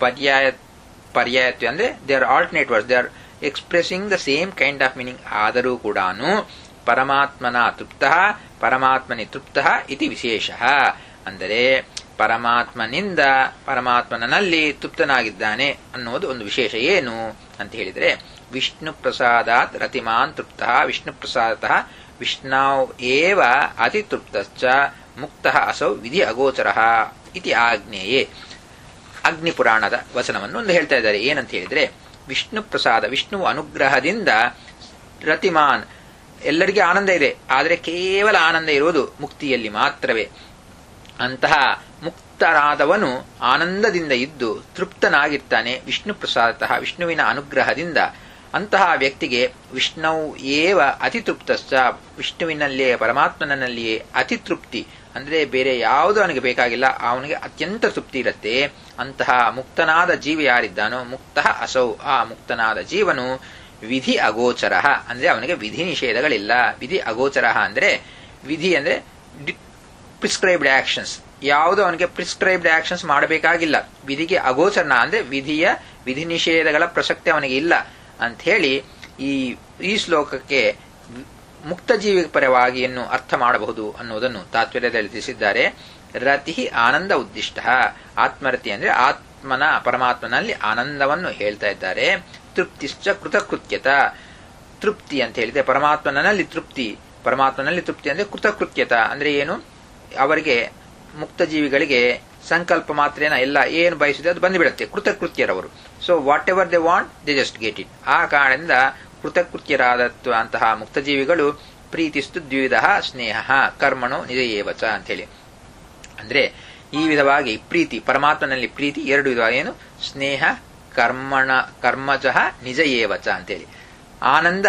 ಪರ್ಯಾಯತ್ವ ಅಂದ್ರೆ they are alternate words, they are expressing the same kind of meaning. ಆದರೂ ಕೂಡ ಪರಮಾತ್ಮನ ತೃಪ್ತಃ ಪರಮಾತ್ಮನಿ ತೃಪ್ತಃ ಇತಿ ವಿಶೇಷ, ಅಂದರೆ ಪರಮಾತ್ಮನಿಂದ ಪರಮಾತ್ಮನಲ್ಲಿ ತೃಪ್ತನಾಗಿದ್ದಾನೆ ಅನ್ನೋದು ಒಂದು ವಿಶೇಷ. ಏನು ಅಂತ ಹೇಳಿದರೆ ವಿಷ್ಣು ಪ್ರಸಾದಾತ್ ರತಿಮಾನ್ ತೃಪ್ತಃ ವಿಷ್ಣು ಪ್ರಸಾದತಃ ವಿಷ್ಣಾವ್ ಏವ ಅತಿ ತೃಪ್ತಶ್ಚ ಮುಕ್ತಃ ಅಸೌ ವಿಧಿ ಅಗೋಚರಃ ಇತಿ ಆಜ್ಞೇಯೇ. ಅಗ್ನಿಪುರಾಣದ ವಚನವನ್ನು ಒಂದು ಹೇಳ್ತಾ ಇದ್ದಾರೆ. ಏನಂತ ಹೇಳಿದ್ರೆ ವಿಷ್ಣು ಪ್ರಸಾದ, ವಿಷ್ಣು ಅನುಗ್ರಹದಿಂದ ರತಿಮಾನ್, ಎಲ್ಲರಿಗೆ ಆನಂದ ಇದೆ, ಆದರೆ ಕೇವಲ ಆನಂದ ಇರುವುದು ಮುಕ್ತಿಯಲ್ಲಿ ಮಾತ್ರವೇ. ಅಂತಹ ಮುಕ್ತರಾದವನು ಆನಂದದಿಂದ ಇದ್ದು ತೃಪ್ತನಾಗಿರ್ತಾನೆ ವಿಷ್ಣು ಪ್ರಸಾದತಃ, ವಿಷ್ಣುವಿನ ಅನುಗ್ರಹದಿಂದ. ಅಂತಹ ವ್ಯಕ್ತಿಗೆ ವಿಷ್ಣುವು ಏವ ಅತಿ ತೃಪ್ತಶ್ಚ, ವಿಷ್ಣುವಿನಲ್ಲಿಯೇ ಪರಮಾತ್ಮನಲ್ಲಿಯೇ ಅತಿ ತೃಪ್ತಿ, ಅಂದರೆ ಬೇರೆ ಯಾವುದೂ ಅವನಿಗೆ ಬೇಕಾಗಿಲ್ಲ, ಅವನಿಗೆ ಅತ್ಯಂತ ತೃಪ್ತಿ ಇರುತ್ತೆ. ಅಂತಹ ಮುಕ್ತನಾದ ಜೀವ ಯಾರಿದ್ದಾನೋ ಮುಕ್ತಃ ಅಸೌ, ಆ ಮುಕ್ತನಾದ ಜೀವನು ವಿಧಿ ಅಗೋಚರ, ಅಂದ್ರೆ ಅವನಿಗೆ ವಿಧಿ ನಿಷೇಧಗಳಿಲ್ಲ. ವಿಧಿ ಅಗೋಚರ ಅಂದ್ರೆ ವಿಧಿ ಅಂದ್ರೆ ಪ್ರಿಸ್ಕ್ರೈಬ್ಡ್ ಆಕ್ಷನ್ಸ್, ಯಾವುದು ಅವನಿಗೆ ಪ್ರಿಸ್ಕ್ರೈಬ್ಡ್ ಆಕ್ಷನ್ಸ್ ಮಾಡಬೇಕಾಗಿಲ್ಲ. ವಿಧಿಗೆ ಅಗೋಚರನ ಅಂದ್ರೆ ವಿಧಿ ನಿಷೇಧಗಳ ಪ್ರಸಕ್ತಿ ಅವನಿಗೆ ಇಲ್ಲ ಅಂತ ಹೇಳಿ ಈ ಶ್ಲೋಕಕ್ಕೆ ಮುಕ್ತ ಜೀವಿ ಪರವಾಗಿ ಏನು ಅರ್ಥ ಮಾಡಬಹುದು ಅನ್ನೋದನ್ನು ತಾತ್ಪರ್ಯದಲ್ಲಿ ತಿಳಿಸಿದ್ದಾರೆ. ರತಿ ಆನಂದ ಉದ್ದಿಷ್ಟ, ಆತ್ಮರತಿ ಅಂದ್ರೆ ಆತ್ಮನ ಪರಮಾತ್ಮನಲ್ಲಿ ಆನಂದವನ್ನು ಹೇಳ್ತಾ ಇದ್ದಾರೆ. ತೃಪ್ತಿಶ್ಚ ಕೃತಕೃತ್ಯತ, ತೃಪ್ತಿ ಅಂತ ಹೇಳಿದ್ರೆ ಪರಮಾತ್ಮನಲ್ಲಿ ತೃಪ್ತಿ, ಪರಮಾತ್ಮನಲ್ಲಿ ತೃಪ್ತಿ ಅಂದ್ರೆ ಕೃತಕೃತ್ಯತ ಅಂದ್ರೆ ಏನು, ಅವರಿಗೆ ಮುಕ್ತ ಜೀವಿಗಳಿಗೆ ಸಂಕಲ್ಪ ಮಾತ್ರೇನ ಎಲ್ಲ ಏನು ಬಯಸಿದೆ ಅದು ಬಂದುಬಿಡುತ್ತೆ, ಕೃತಕೃತ್ಯರವರು. So whatever they want they just get it. ಆ ಕಾರಣದಿಂದ ಕೃತಕೃತ್ಯರಾದ ಅಂತಹ ಮುಕ್ತ ಜೀವಿಗಳು ಪ್ರೀತಿಸ್ತು ದ್ವಿಧ ಸ್ನೇಹ ಕರ್ಮಣೋ ನಿಜ ಏವಚ ಅಂತೇಳಿ. ಅಂದ್ರೆ ಈ ವಿಧವಾಗಿ ಪ್ರೀತಿ, ಪರಮಾತ್ಮನಲ್ಲಿ ಪ್ರೀತಿ ಎರಡು ವಿಧವಾಗಿ, ಏನು ಸ್ನೇಹ ಕರ್ಮಜಃ ನಿಜ ಏವಚ ಅಂತೇಳಿ. ಆನಂದ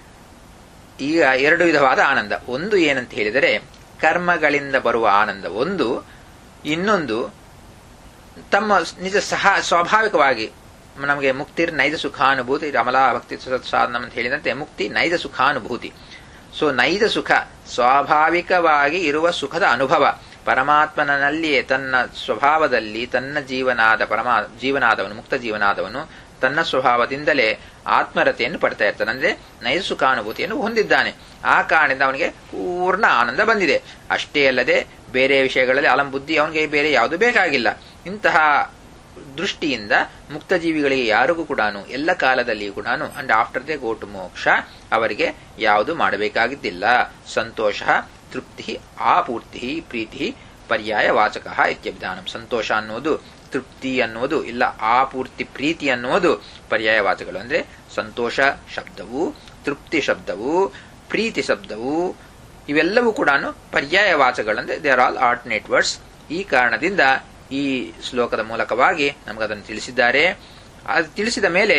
ಈಗ ಎರಡು ವಿಧವಾದ ಆನಂದ. ಒಂದು ಏನಂತ ಹೇಳಿದರೆ ಕರ್ಮಗಳಿಂದ ಬರುವ ಆನಂದ ಒಂದು, ಇನ್ನೊಂದು ತಮ್ಮ ನಿಜ ಸ್ವಾಭಾವಿಕವಾಗಿ ನಮಗೆ ಮುಕ್ತಿರ್ ನೈಜ ಸುಖಾನುಭೂತಿ, ಅಮಲಾ ಭಕ್ತಿ ಸಾಧನ ಅಂತ ಹೇಳಿದಂತೆ ಮುಕ್ತಿ ನೈಜ ಸುಖಾನುಭೂತಿ. ಸೊ ನೈಜ ಸುಖ ಸ್ವಾಭಾವಿಕವಾಗಿ ಇರುವ ಸುಖದ ಅನುಭವ ಪರಮಾತ್ಮನಲ್ಲಿಯೇ ತನ್ನ ಸ್ವಭಾವದಲ್ಲಿ ತನ್ನ ಜೀವನಾದವನು ಮುಕ್ತ ಜೀವನಾದವನು ತನ್ನ ಸ್ವಭಾವದಿಂದಲೇ ಆತ್ಮರತೆಯನ್ನು ಪಡ್ತಾ ಇರ್ತಾನೆ. ಅಂದ್ರೆ ನೈಜ ಸುಖಾನುಭೂತಿಯನ್ನು ಹೊಂದಿದ್ದಾನೆ. ಆ ಕಾರಣದಿಂದ ಅವನಿಗೆ ಪೂರ್ಣ ಆನಂದ ಬಂದಿದೆ. ಅಷ್ಟೇ ಅಲ್ಲದೆ ಬೇರೆ ವಿಷಯಗಳಲ್ಲಿ ಅಲಂಬುದ್ಧಿ ಅವನಿಗೆ ಬೇರೆ ಯಾವುದು ಬೇಕಾಗಿಲ್ಲ. ಇಂತಹ ದೃಷ್ಟಿಯಿಂದ ಮುಕ್ತ ಜೀವಿಗಳಿಗೆ ಯಾರಿಗೂ ಕೂಡ ಎಲ್ಲ ಕಾಲದಲ್ಲಿಯೂ ಕೂಡ and after they go to ಮೋಕ್ಷ ಅವರಿಗೆ ಯಾವುದು ಮಾಡಬೇಕಾಗಿದ್ದಿಲ್ಲ. ಸಂತೋಷ ತೃಪ್ತಿ ಆಪೂರ್ತಿ ಪ್ರೀತಿ ಪರ್ಯಾಯ ವಾಚಕ ಇತ್ಯಭಿಧಾನಂ. ಸಂತೋಷ ಅನ್ನೋದು, ತೃಪ್ತಿ ಅನ್ನೋದು, ಇಲ್ಲ ಆಪೂರ್ತಿ ಪ್ರೀತಿ ಅನ್ನೋದು ಪರ್ಯಾಯ ವಾಚಕಗಳು. ಅಂದ್ರೆ ಸಂತೋಷ ಶಬ್ದವು, ತೃಪ್ತಿ ಶಬ್ದವು, ಪ್ರೀತಿ ಶಬ್ದವು ಇವೆಲ್ಲವೂ ಕೂಡ ಪರ್ಯಾಯ ವಾಚಕಗಳು. ಅಂದ್ರೆ they are all alternate words. ಈ ಕಾರಣದಿಂದ ಈ ಶ್ಲೋಕದ ಮೂಲಕವಾಗಿ ನಮಗದನ್ನು ತಿಳಿಸಿದ್ದಾರೆ. ಅದು ತಿಳಿಸಿದ ಮೇಲೆ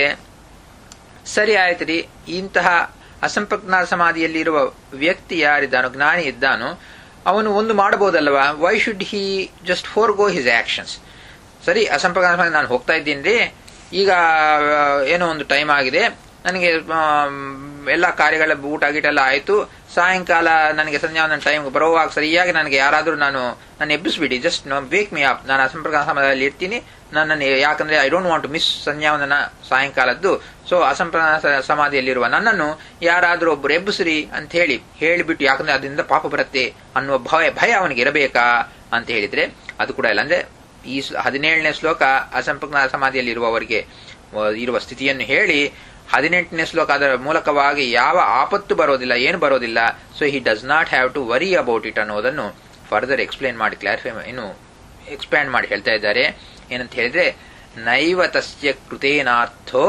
ಸರಿ ಆಯ್ತು ರೀ, ಇಂತಹ ಅಸಂಪ್ರಜ್ಞಾತ ಸಮಾಧಿಯಲ್ಲಿರುವ ವ್ಯಕ್ತಿ ಯಾರಿದ್ದಾನೋ, ಜ್ಞಾನಿ ಇದ್ದಾನೋ, ಅವನು ಒಂದು ಮಾಡಬಹುದಲ್ವಾ? Why should he just forgo his actions? ಸರಿ, ಅಸಂಪ್ರಜ್ಞಾತ ಸಮಾಧಿ ನಾನು ಹೋಗ್ತಾ ಇದ್ದೀನಿ ರೀ, ಈಗ ಏನೋ ಒಂದು ಟೈಮ್ ಆಗಿದೆ, ನನಗೆ ಎಲ್ಲ ಕಾರ್ಯಗಳ ಊಟ ಗೀಟ ಎಲ್ಲ ಆಯಿತು, ಸಾಯಂಕಾಲ ನನಗೆ ಸಂಧ್ಯಾವಂದನ ಟೈಮ್ ಬರುವಾಗ ಸರಿಯಾಗಿ ನನಗೆ ಯಾರಾದರೂ ನನ್ನ ಎಬ್ಬಿಸ್ಬಿಡಿ, ಜಸ್ಟ್ ವೇಕ್ ಮೀ ಅಪ್, ನಾನು ಅಸಂಪ್ರಜ್ಞಾತ ಸಮಾಧಿಯಲ್ಲಿ ಇರ್ತೀನಿ, ನನ್ನನ್ನು, ಯಾಕಂದ್ರೆ I don't want to miss ಸಂಧ್ಯಾವಂದನ ಸಾಯಂಕಾಲದ್ದು. ಸೊ ಅಸಂಪ್ರಜ್ಞಾತ ಸಮಾಧಿಯಲ್ಲಿರುವ ನನ್ನನ್ನು ಯಾರಾದರೂ ಒಬ್ಬರು ಎಬ್ಬಿಸ್ರಿ ಅಂತ ಹೇಳಿಬಿಟ್ಟು, ಯಾಕಂದ್ರೆ ಅದರಿಂದ ಪಾಪ ಬರುತ್ತೆ ಅನ್ನುವ ಭಯ ಅವನಿಗೆ ಇರಬೇಕಾ ಅಂತ ಹೇಳಿದ್ರೆ ಅದು ಕೂಡ ಇಲ್ಲ. ಅಂದ್ರೆ ಈ 17ನೇ ಶ್ಲೋಕ ಅಸಂಪ್ರಜ್ಞಾತ ಸಮಾಧಿಯಲ್ಲಿರುವವರಿಗೆ ಇರುವ ಸ್ಥಿತಿಯನ್ನು ಹೇಳಿ 18ನೇ ಶ್ಲೋಕ ಅದರ ಮೂಲಕವಾಗಿ ಯಾವ ಆಪತ್ತು ಬರೋದಿಲ್ಲ, ಏನು ಬರೋದಿಲ್ಲ. So he does not have to worry about it ಅನ್ನೋದನ್ನು ಫರ್ದರ್ ಎಕ್ಸ್ಪ್ಲೇನ್ ಮಾಡಿ, ಕ್ಲಾರಿಫೈ, ಇನ್ನು ಎಕ್ಸ್ಪ್ಯಾಂಡ್ ಮಾಡಿ ಹೇಳ್ತಾ ಇದ್ದಾರೆ. ಏನಂತ ಹೇಳಿದ್ರೆ, ನೈವ ತಸ್ಯ ಕೃತೇನಾರ್ಥೋ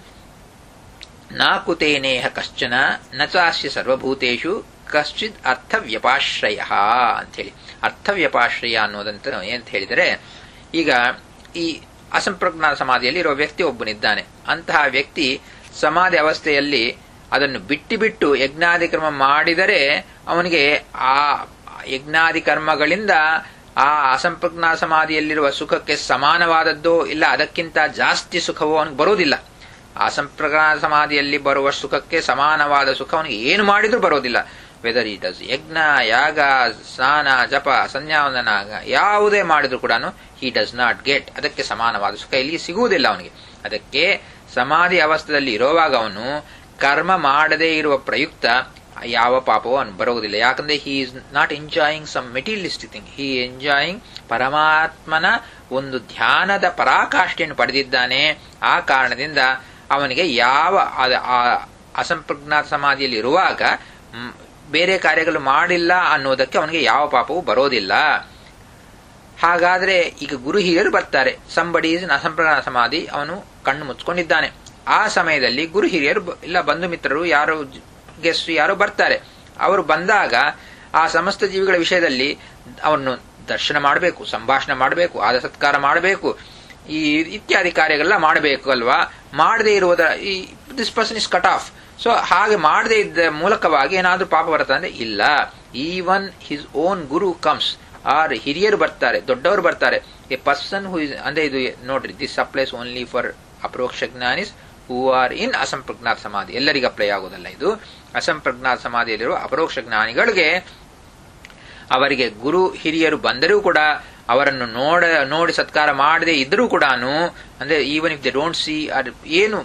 ನಾಕುತೇನೇಹ ಕಶ್ಚನ ನಚಾಸ್ಯ ಸರ್ವಭೂತೇಷು ಕಶ್ಚಿದ್ ಅರ್ಥವ್ಯಪಾಶ್ರಯ ಅಂತೇಳಿ. ಅರ್ಥವ್ಯಪಾಶ್ರಯ ಅನ್ನೋದಂತ ಏನಂತ ಹೇಳಿದರೆ, ಈಗ ಈ ಅಸಂಪ್ರಜ್ಞಾತ ಸಮಾಧಿಯಲ್ಲಿ ಇರುವ ವ್ಯಕ್ತಿ ಒಬ್ಬನಿದ್ದಾನೆ. ಅಂತಹ ವ್ಯಕ್ತಿ ಸಮಾಧಿ ಅವಸ್ಥೆಯಲ್ಲಿ ಅದನ್ನು ಬಿಟ್ಟು ಯಜ್ಞಾದಿ ಕರ್ಮ ಮಾಡಿದರೆ ಅವನಿಗೆ ಆ ಯಜ್ಞಾದಿ ಕರ್ಮಗಳಿಂದ ಆ ಅಸಂಪ್ರಜ್ಞಾತ ಸಮಾಧಿಯಲ್ಲಿರುವ ಸುಖಕ್ಕೆ ಸಮಾನವಾದದ್ದೋ ಇಲ್ಲ ಅದಕ್ಕಿಂತ ಜಾಸ್ತಿ ಸುಖವೋ ಅವನಿಗೆ ಬರೋದಿಲ್ಲ. ಅಸಂಪ್ರಜ್ಞಾತ ಸಮಾಧಿಯಲ್ಲಿ ಬರುವ ಸುಖಕ್ಕೆ ಸಮಾನವಾದ ಸುಖ ಅವನಿಗೆ ಏನು ಮಾಡಿದ್ರೂ ಬರೋದಿಲ್ಲ. ವೆದರ್ ಇಟ್ ಡಸ್ ಯಜ್ಞ, ಯಾಗ, ಸ್ನಾನ, ಜಪ, ಸಂಧ್ಯಾವಂದನ ಯಾವುದೇ ಮಾಡಿದ್ರು ಕೂಡ ಹಿ ಡಸ್ ನಾಟ್ ಗೆಟ್, ಅದಕ್ಕೆ ಸಮಾನವಾದ ಸುಖ ಇಲ್ಲಿ ಸಿಗುವುದಿಲ್ಲ ಅವನಿಗೆ. ಅದಕ್ಕೆ ಸಮಾಧಿ ಅವಸ್ಥೆಯಲ್ಲಿ ಇರುವಾಗ ಅವನು ಕರ್ಮ ಮಾಡದೇ ಇರುವ ಪ್ರಯುಕ್ತ ಯಾವ ಪಾಪವೂ ಅವನು ಬರುವುದಿಲ್ಲ. ಯಾಕಂದ್ರೆ he is not enjoying some materialistic thing, he enjoying ಪರಮಾತ್ಮನ ಒಂದು ಧ್ಯಾನದ ಪರಾಕಾಷ್ಠೆಯನ್ನು ಪಡೆದಿದ್ದಾನೆ. ಆ ಕಾರಣದಿಂದ ಅವನಿಗೆ ಯಾವ ಅಸಂಪ್ರಜ್ಞಾತ ಸಮಾಧಿಯಲ್ಲಿ ಇರುವಾಗ ಬೇರೆ ಕಾರ್ಯಗಳು ಮಾಡಿಲ್ಲ ಅನ್ನೋದಕ್ಕೆ ಅವನಿಗೆ ಯಾವ ಪಾಪವೂ ಬರೋದಿಲ್ಲ. ಹಾಗಾದ್ರೆ ಈಗ ಗುರು ಹಿರಿಯರು ಬರ್ತಾರೆ, ಸಂಬಡಿ ಅಸಂಪ್ರಜ್ಞಾತ ಸಮಾಧಿ, ಅವನು ಕಣ್ಣು ಮುಚ್ಕೊಂಡಿದ್ದಾನೆ. ಆ ಸಮಯದಲ್ಲಿ ಗುರು ಹಿರಿಯರು ಇಲ್ಲ ಬಂಧು ಮಿತ್ರರು ಯಾರು ಗೆಸ್ಟ್ ಯಾರು ಬರ್ತಾರೆ. ಅವರು ಬಂದಾಗ ಆ ಸಮಸ್ತ ಜೀವಿಗಳ ವಿಷಯದಲ್ಲಿ ಅವರನ್ನು ದರ್ಶನ ಮಾಡಬೇಕು, ಸಂಭಾಷಣೆ ಮಾಡಬೇಕು, ಆದ ಸತ್ಕಾರ ಮಾಡಬೇಕು, ಈ ಇತ್ಯಾದಿ ಕಾರ್ಯಗಳೆಲ್ಲ ಮಾಡಬೇಕು ಅಲ್ವಾ. ಮಾಡದೇ ಇರುವುದರ ಈ this person is cut off. So ಹಾಗೆ ಮಾಡದೇ ಇದ್ದ ಮೂಲಕವಾಗಿ ಏನಾದ್ರೂ ಪಾಪ ಬರುತ್ತೆ ಅಂದ್ರೆ ಇಲ್ಲ. Even his own guru comes, or ಹಿರಿಯರು ಬರ್ತಾರೆ, ದೊಡ್ಡವರು ಬರ್ತಾರೆ. ಎ ಪರ್ಸನ್ ಹೂ ಇಸ್, ಅಂದ್ರೆ ಇದು ನೋಡ್ರಿ, ದಿಸ್ ಅಪ್ಲೈಸ್ ಓನ್ಲಿ ಫಾರ್ ಅಪರೋಕ್ಷ ಜ್ಞಾನಿಸ್ ಹೂ ಆರ್ ಇನ್ ಅಸಂಪ್ರಜ್ಞಾತ ಸಮಾಧಿ. ಎಲ್ಲರಿಗೂ ಅಪ್ಲೈ ಆಗೋದಲ್ಲ ಇದು. ಅಸಂಪ್ರಜ್ಞಾತ ಸಮಾಧಿಯಲ್ಲಿರುವ ಅಪರೋಕ್ಷ ಜ್ಞಾನಿಗಳಿಗೆ ಅವರಿಗೆ ಗುರು ಹಿರಿಯರು ಬಂದರೂ ಕೂಡ ಅವರನ್ನು ನೋಡಿ ಸತ್ಕಾರ ಮಾಡದೇ ಇದ್ರೂ ಕೂಡ, ಅಂದ್ರೆ even if they don't see ಏನು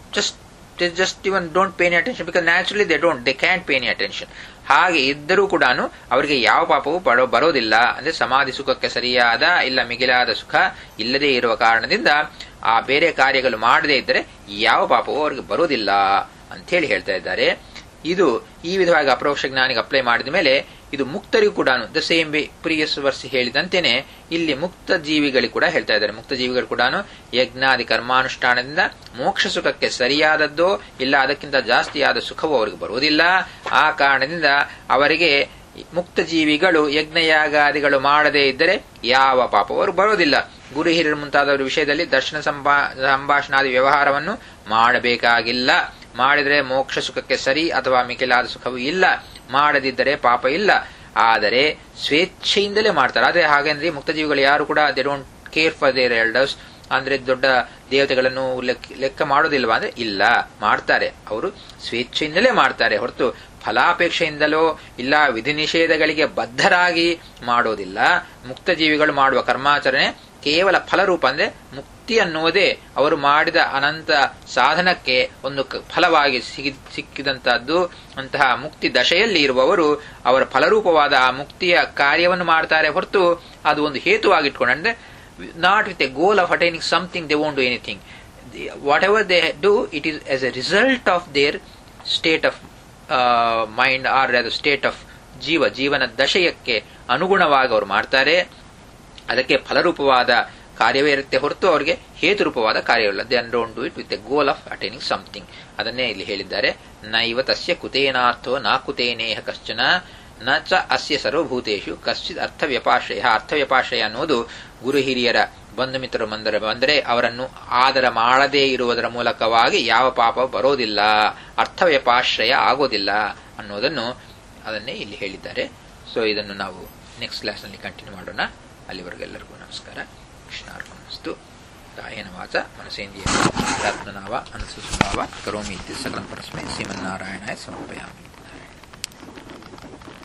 just even don't pay any attention, because naturally they can't pay any attention. ಹಾಗೆ ಇದ್ದರೂ ಕೂಡ ಅವರಿಗೆ ಯಾವ ಪಾಪವೂ ಬರೋದಿಲ್ಲ. ಅಂದ್ರೆ ಸಮಾಧಿ ಸುಖಕ್ಕೆ ಸರಿಯಾದ ಇಲ್ಲ ಮಿಗಿಲಾದ ಸುಖ ಇಲ್ಲದೆ ಇರುವ ಕಾರಣದಿಂದ ಆ ಬೇರೆ ಕಾರ್ಯಗಳು ಮಾಡದೇ ಇದ್ದರೆ ಯಾವ ಪಾಪವೂ ಅವರಿಗೆ ಬರೋದಿಲ್ಲ ಅಂತ ಹೇಳಿ ಹೇಳ್ತಾ ಇದ್ದಾರೆ. ಇದು ಈ ವಿಧವಾಗಿ ಅಪರೋಕ್ಷ ಜ್ಞಾನಿಗೆ ಅಪ್ಲೈ ಮಾಡಿದ ಮೇಲೆ ಇದು ಮುಕ್ತರಿಗೂ ಕೂಡ ದ ಸೇಮ್ ವೇ ಪ್ರಿಯಸ್ ವರ್ಷ ಹೇಳಿದಂತೆಯೇ ಇಲ್ಲಿ ಮುಕ್ತ ಜೀವಿಗಳಿಗೆ ಕೂಡ ಹೇಳ್ತಾ ಇದ್ದಾರೆ. ಮುಕ್ತ ಜೀವಿಗಳು ಕೂಡ ಯಜ್ಞಾದಿ ಕರ್ಮಾನುಷ್ಠಾನದಿಂದ ಮೋಕ್ಷ ಸುಖಕ್ಕೆ ಸರಿಯಾದದ್ದೋ ಇಲ್ಲ ಅದಕ್ಕಿಂತ ಜಾಸ್ತಿಯಾದ ಸುಖವೂ ಅವರಿಗೆ ಬರುವುದಿಲ್ಲ. ಆ ಕಾರಣದಿಂದ ಅವರಿಗೆ ಮುಕ್ತ ಜೀವಿಗಳು ಯಜ್ಞಯಾಗಾದಿಗಳು ಮಾಡದೇ ಇದ್ದರೆ ಯಾವ ಪಾಪವೂ ಅವರು ಬರೋದಿಲ್ಲ. ಗುರು ಹಿರಿಯರು ಮುಂತಾದವರ ವಿಷಯದಲ್ಲಿ ದರ್ಶನ ಸಂಭಾಷಣಾದಿ ವ್ಯವಹಾರವನ್ನು ಮಾಡಬೇಕಾಗಿಲ್ಲ. ಮಾಡಿದರೆ ಮೋಕ್ಷ ಸುಖಕ್ಕೆ ಸರಿ ಅಥವಾ ಮಿಗಿಲಾದ ಸುಖವೂ ಇಲ್ಲ, ಮಾಡದಿದ್ದರೆ ಪಾಪ ಇಲ್ಲ. ಆದರೆ ಸ್ವೇಚ್ಛೆಯಿಂದಲೇ ಮಾಡ್ತಾರೆ. ಅದೇ ಹಾಗೆಂದ್ರೆ ಮುಕ್ತ ಜೀವಿಗಳು ಯಾರು ಕೂಡ they don't care for their elders, ಅಂದ್ರೆ ದೊಡ್ಡ ದೇವತೆಗಳನ್ನು ಲೆಕ್ಕ ಮಾಡೋದಿಲ್ವಾ ಅಂದ್ರೆ ಇಲ್ಲ, ಮಾಡ್ತಾರೆ. ಅವರು ಸ್ವೇಚ್ಛೆಯಿಂದಲೇ ಮಾಡ್ತಾರೆ ಹೊರತು ಫಲಾಪೇಕ್ಷೆಯಿಂದಲೋ ಇಲ್ಲ ವಿಧಿ ನಿಷೇಧಗಳಿಗೆ ಬದ್ಧರಾಗಿ ಮಾಡೋದಿಲ್ಲ. ಮುಕ್ತ ಜೀವಿಗಳು ಮಾಡುವ ಕರ್ಮಾಚರಣೆ ಕೇವಲ ಫಲರೂಪ, ಅಂದ್ರೆ ಮುಕ್ತಿ ಅನ್ನುವುದೇ ಅವರು ಮಾಡಿದ ಅನಂತ ಸಾಧನಕ್ಕೆ ಒಂದು ಫಲವಾಗಿ ಸಿಕ್ಕಿದಂತಹದ್ದು. ಅಂತಹ ಮುಕ್ತಿ ದಶೆಯಲ್ಲಿ ಇರುವವರು ಅವರ ಫಲರೂಪವಾದ ಆ ಮುಕ್ತಿಯ ಕಾರ್ಯವನ್ನು ಮಾಡ್ತಾರೆ ಹೊರತು ಅದು ಒಂದು ಹೇತುವಾಗಿಟ್ಕೊಂಡು, ಅಂದ್ರೆ not with a goal of attaining something, they won't do anything. Whatever they do it is as a result of their state of mind or state of ಜೀವನ ದಶಯಕ್ಕೆ ಅನುಗುಣವಾಗಿ ಅವರು ಮಾಡ್ತಾರೆ. ಅದಕ್ಕೆ ಫಲರೂಪವಾದ ಕಾರ್ಯವೇ ಇರುತ್ತೆ ಹೊರತು ಅವರಿಗೆ ಹೇತುರೂಪವಾದ ಕಾರ್ಯವಿಲ್ಲ. They don't do it with a goal of attaining something. ಅದನ್ನೇ ಇಲ್ಲಿ ಹೇಳಿದ್ದಾರೆ. ನೈವ ತಸ್ಯ ಕುತೇನಾರ್ಥೋ ನಾ ಕುತೇನೇಹ ಕಶ್ಚನ ನ ಚ ಅಸ್ಯ ಸರ್ವಭೂತೇಷು ಕಶ್ಚಿತ್ ಅರ್ಥವ್ಯಪಾಶ್ರಯ. ಅರ್ಥವ್ಯಪಾಶ್ರಯ ಅನ್ನುವುದು ಗುರು ಹಿರಿಯರ ಬಂಧು ಮಿತ್ರರು ಬಂದರೆ ಅವರನ್ನು ಆದರ ಮಾಡದೇ ಇರುವುದರ ಮೂಲಕವಾಗಿ ಯಾವ ಪಾಪ ಬರೋದಿಲ್ಲ, ಅರ್ಥವ್ಯಪಾಶ್ರಯ ಆಗೋದಿಲ್ಲ ಅನ್ನೋದನ್ನು ಅದನ್ನೇ ಇಲ್ಲಿ ಹೇಳಿದ್ದಾರೆ. ಸೊ ಇದನ್ನು ನಾವು ನೆಕ್ಸ್ಟ್ ಕ್ಲಾಸ್ನಲ್ಲಿ ಕಂಟಿನ್ಯೂ ಮಾಡೋಣ. ಅಲ್ಲಿವರೆಗೆಲ್ಲರಿಗೂ ನಮಸ್ಕಾರ. ಕೃಷ್ಣಾರ್ಪಣಮಸ್ತು. ಕಾಯೇನ ವಾಚ ಮನಸೇಂದ್ರಿಯೇಣ ಆತ್ಮನಾವ ಅನುಸೃತಭಾವ ಕರೋಮಿ ಇತ್ಯುಕ್ತಂ ಪರಸ್ಮೈ ಶ್ರೀಮನ್ನಾರಾಯಣಾಯ ಸಮರ್ಪಯಾಮಿ.